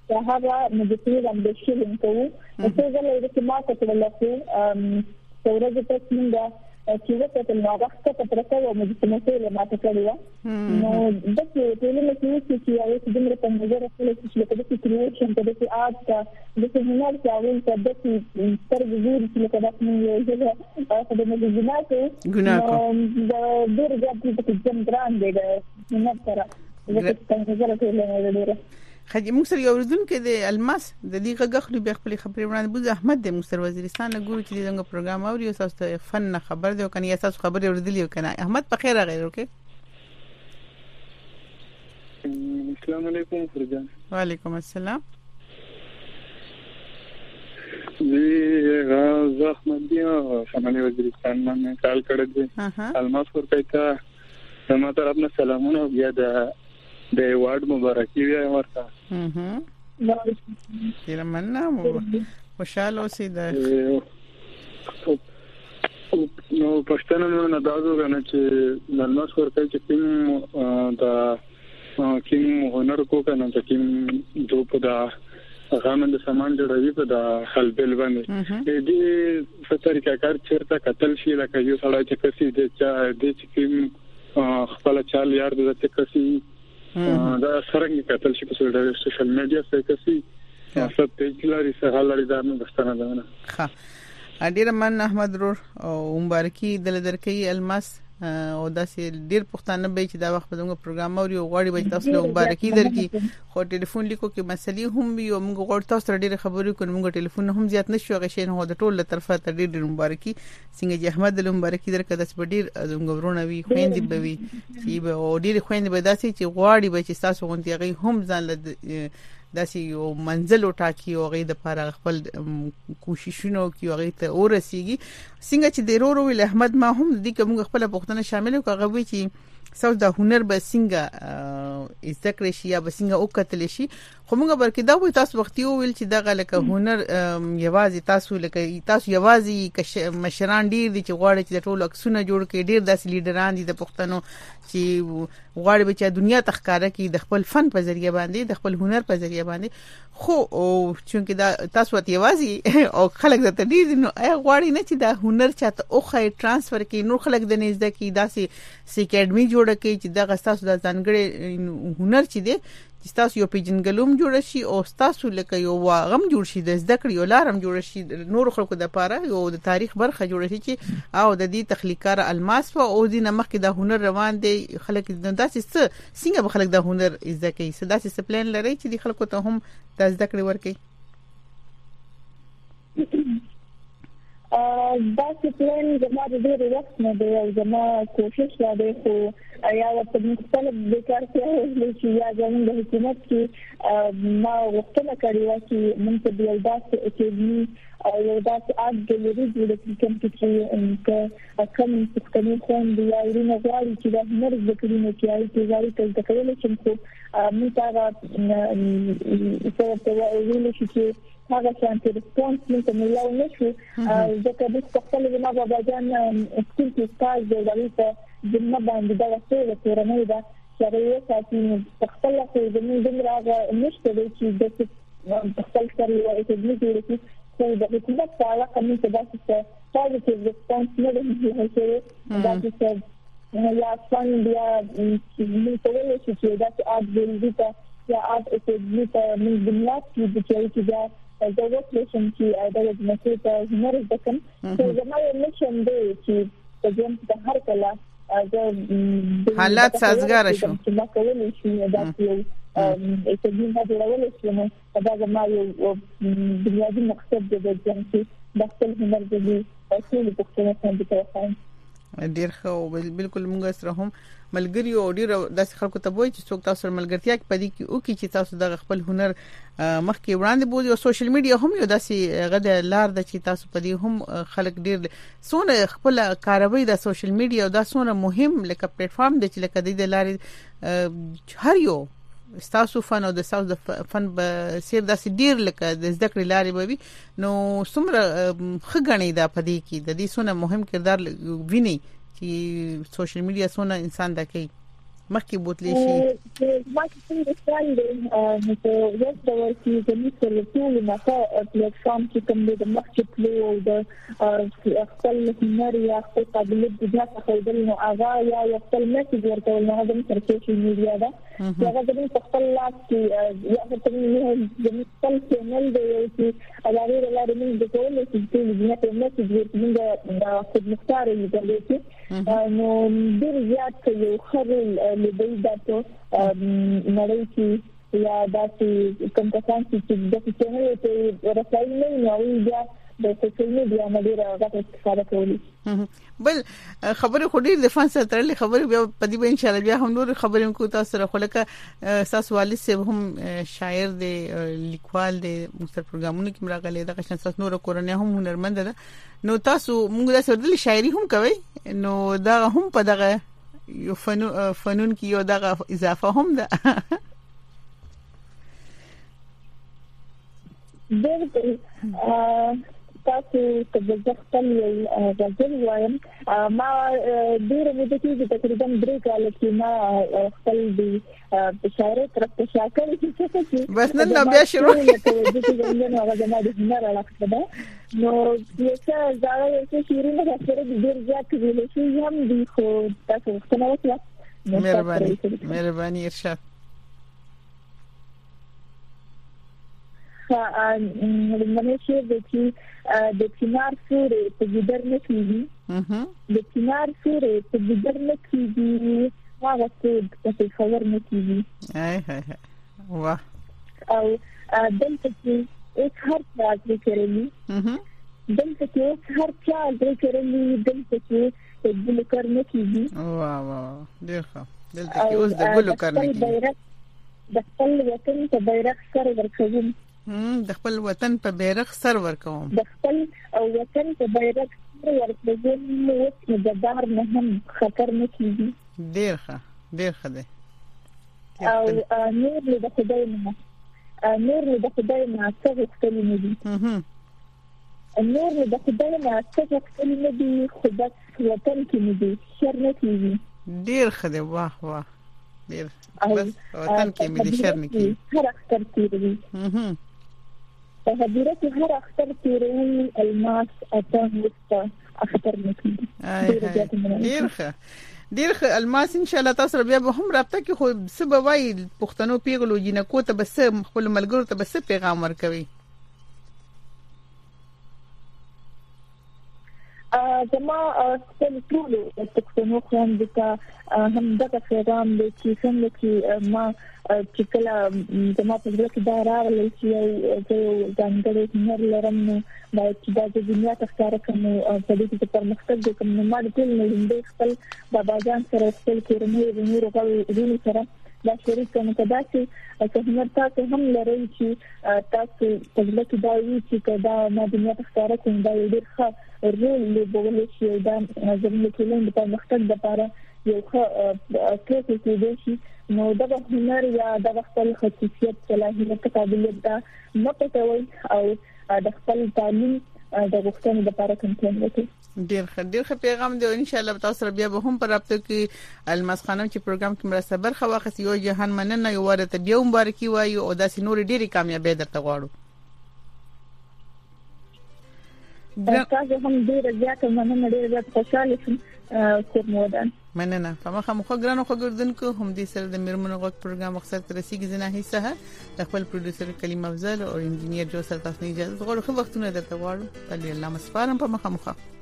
S2: هغه مجسمه د امبشن کوو څه ځله چې ما ته کړل ام څورګه ته څنګه چې وخت ته نو وخت ته پرته و مجسمه له ما ته کړو نو د دې ټول له چې چې یو څه دمر په نظر خپل چې له دې کریشن ته د آرت د څه هنر چې اول ته د ستر وزیر چې له دې یو ځای په دې مجسمه
S1: ګناکو
S2: د ډېر ځای په ځم ګران دی د نن سره د څنګه سره ټول نه دی
S1: خدای موږ سره یو ورزون کې د الماس د دې غغخلو به خپل خبرې وړاندې بوز احمد د موږ سره وزیرستان ګورو چې دغه پروګرام اوري او تاسو فن خبر دی او کني تاسو خبرې ورزلي وکنه احمد په خیر راغلی اوکې
S6: السلام علیکم فرجان
S1: وعلیکم السلام
S6: जी गाज अहमद दिया हमारे वजीरिस्तान में कॉल कर दे अलमास पर कहता समाचार अपना सलामों हो गया था د ایوارډ مبارکي وي ورته
S1: هم ډیر مننه خوشاله اوسئ د
S6: نو پښتنه نه دادو غنه چې نلماس ورته چې کوم دا کوم هنر کو کنه چې کوم دو په دا هغه د سامان جوړوي په دا حلبل باندې دې په طریقه کار چیرته قتل شي لکه یو سړی چې کسي د دې چې کوم خپل چال یار د څه کسي دا سرنګ قتل شي په سوشل میډیا څخه کسي تاسو ته کلاري سره لري دا نه بستانه ده
S1: ښه ډیر من احمد رور او مبارکي دل درکې الماس او داسې ډیر پښتانه به چې دا وخت په دغه پروګرام اوري او غواړي به تاسو له مبارکي درکې خو ټلیفون لیکو کې مسلې هم وي او موږ غواړو تاسو سره ډیر خبرې کوو موږ ټلیفون هم زیات نشو غشین هو د ټول طرفه ته ډیر مبارکي څنګه چې احمد له مبارکي درکې داس ډیر زموږ ورونه وي خويندې به وي چې به ډیر خويندې به داسې چې غواړي به چې تاسو غونډي غي هم ځان له داسې یو منزل او ټاکي او غي د لپاره خپل کوششونه کوي او غي ته ورسیږي څنګه چې د رورو ول احمد ما هم د دې کوم خپل پښتنه شامل کوي غوي چې سو د هنر به څنګه ذکر شي یا به څنګه او کتل شي خو موږ برکې دا وي تاسو وختي ویل چې دغه لکه هنر یوازې تاسو لکه تاسو یوازې مشران ډیر دي چې غواړي چې د ټولو عکسونه جوړ کړي ډیر داسې لیډران دي د پښتنو چې غواړي چې دنیا تخکاره کې د خپل فن په ذریعہ باندې د خپل هنر په ذریعہ باندې خو او چې دا تاسو ته یوازې او خلک د ډیر نو غواړي نه چې دا هنر چاته او خای ترانسفر کې نو خلک د نږدې کې داسې سیکډمی جوړ کړي چې دا تاسو د ځانګړي هنر چې دی چې تاسو یو پیجنګلوم جوړ شي او تاسو لکه یو واغم جوړ شي د زده کړې لارم جوړ شي نور خلکو د پاره یو د تاریخ برخه جوړ شي چې او د دې تخلیقار الماس او د نمخ کې د هنر روان دي خلک د داسې څنګه به خلک د هنر زده کوي داسې سپلین لري چې د خلکو ته هم د زده کړې ورکړي
S2: دا سپلین زما د ډېر وخت نه دی او زما کوشش لا دی خو یا په مختلف بیکارتیا چې یا زموږ د حکومت کې ما وختونه کړی و چې موږ په یو داسې اکیډمي او یو داسې آرټ ګیلري جوړه کړو چې کوم پښتني خويندې یا ورونه غواړي چې د هنر زده کړي نو کې اړتیا لري چې زده کولای شي خو موږ هغه څه په ویلو چې هغه څنګه ریسپانس موږ نه یو نشو ځکه د خپل د ما بابا جان سکول کې سټاج دی دا د ما باندې دا څه ورنه ده چې یو ساتي خپل خو د موږ دغه نشته چې د خپل سره یو اکیډمي جوړه خو د حکومت په اړه کوم څه داسې پوزټیو ریسپانس نه لري چې دا چې یا څنګه بیا موږ ته ویل چې دا چې اډ ویل دي یا اډ اکیډمي ته موږ دنیا کې د چې دا دا وکړم چې دا د مسئله په هنر دکم چې زموږ مشن دی چې په دې د هر کله
S1: حالات سازگار شو
S2: چې ما کولای شي دا چې چې موږ دا ډول شنو دا زموږ یو بنیادی مقصد دی چې د خپل هنر د دې اصول په څیر څنګه کوي
S1: ډیر خو بالکل موږ سره هم ملګری او ډیر داسې خلکو ته وایي چې څوک تاسو سره ملګرتیا کې پدې کې او کې چې تاسو د خپل هنر مخکې وړاندې بوزي او سوشل میډیا هم یو داسې غده لار ده چې تاسو پدې هم خلک ډیر سونه خپل کاروي د سوشل میډیا او دا سونه مهم لکه پلیټ فارم دی چې لکه د لارې هر یو تاسو فن او د تاسو د فن به سیر داسې ډیر لکه د زده کړې لارې به وي نو څومره خګنې ده پدې کې د دې سونه مهم کردار ویني چې سوشل میډیا سونه انسان دا کوي مخکې بوتلی شي
S2: ما چې سوال دی نو په یو ډول کې د مثال ټول نه پلیټ فارم چې کوم د مخکې پلو او د خپل هنر یا خپل قابلیت د ځا څخه نو هغه یا خپل میسج ورکول نه د سوشل میډیا دا هغه د خپل لاس کې یا د خپل چینل دی چې هغه لري موږ د ټول چې د میسج ورکول د خودمختار دی نو ډیر زیات یو خبر لدی داتو نړۍ کې یا داسې کوم کسان چې د چینل ته رسایي نه لري بیا د سوشل میډیا نه ډیر غوښتل استفاده کوي
S1: بل خبره خو ډیر د فن سره تړلې خبره بیا په دې به ان شاء الله بیا هم نور خبرې کو تاسو سره خو لکه تاسو والد صاحب هم شاعر دی لیکوال دی مختلف پروګرامونو کې مراغله د قشن تاسو نور کورنۍ هم هنرمند ده نو تاسو موږ د سردل شاعري هم کوي نو دا هم په دغه یو فنون کې یو دغه اضافه هم ده
S2: بالکل تاسو د ځختل غزل وایم ما ډیر مده کې تقریبا درې کال کې ما خپل د شاعرۍ طرف ته شاکر چې
S1: بس نن نو بیا شروع
S2: د دې نو هغه د هنر علاقه ده نو چې زړه یې شیرینه راځي ډیر زیات ویل شي هم دي خو تاسو څنګه وکړه
S1: مهرباني مهرباني ارشاد
S2: لمنه شي د چې د چنار سورې په ګدر نه کیږي د چنار سورې په ګدر نه کیږي هغه څه په خبر نه کیږي
S1: هاي هاي واه
S2: او دلته چې ایک هر څه راځي کړلی دلته چې هر څه راځي کړلی دلته چې د ګل کار نه کیږي
S1: واه واه ډیر ښه دلته چې اوس د ګل کار نه کیږي
S2: د خپل وطن په بیرغ سره ورکوم
S1: د خپل وطن په بیرغ سر ورکوم
S2: د خپل وطن په بیرغ سر ورکوم نو د دار نه هم خطر نه کیږي
S1: ډیر ښه ډیر ښه دی
S2: او نور له خدای نه نور له خدای نه څه وکړي نه دي نور له خدای نه څه وکړي نه دي خو د وطن کې نه دي شر نه کیږي
S1: ډیر ښه دی واه واه ډیر بس وطن کې مې دي شر نه کیږي
S2: هر اختر تیروي په هدیره کې هر اختر تیروي الماس اتم وستا اختر نکړي
S1: ډیر ښه ډیر ښه الماس ان شاء الله تاسو بیا به هم رابطه کې خو سبب وای پښتنو پیغلو جنکو ته بس خپل ملګرو ته بس پیغام ورکوي
S2: زما خپل ټول پښتنو خوند ته هم دغه پیغام دی چې څنګه چې ما چې کله زما په ځل کې دا راغلی چې یو ځانګړی هنر لرم نو باید چې دا د دنیا ته ښکاره کړم په دې کې پرمختګ وکړم نو ما د ټول نړۍ خپل باباجان سره خپل کورنۍ د نورو غړو سره دا شریک کوم کدا چې هنر تاسو هم لرئ چې تاسو په ځل کې دا وی چې دا ما دنیا ته ښکاره کوم دا ډېر ښه رول لوبولی شي دا زموږ ټولنې د پرمختګ لپاره یو ښه څه کې شي نو دا هنر یا د خپل خصوصیت صلاحیت قابلیت دا نه پټوي او د خپل تعلیم د غوښتنې لپاره کمپاین وکړي
S1: ډیر ښه ډیر ښه پیغام دی ان شاء الله تاسو سره بیا به هم پر رابطه کې الماس خانم چې پروګرام کې مرسته برخه واخیست یو جهان مننه یو ورته بیا مبارکي وایو او داسې نور ډیره کامیابی درته غواړو
S2: تاسو هم ډیر زیات مننه ډیر زیات خوشاله شم کوم ودان
S1: مننه په مخه مخه ګرانو خبردونکو هم دې سره د میرمنو غوښ پروګرام مقصد رسیدي زنه هیڅه د خپل پروډوسر کلیم افضل او انجینیر جو سره تاسو نه اجازه غواړم خو وختونه درته غواړم تعالی الله مسپارم په مخه مخه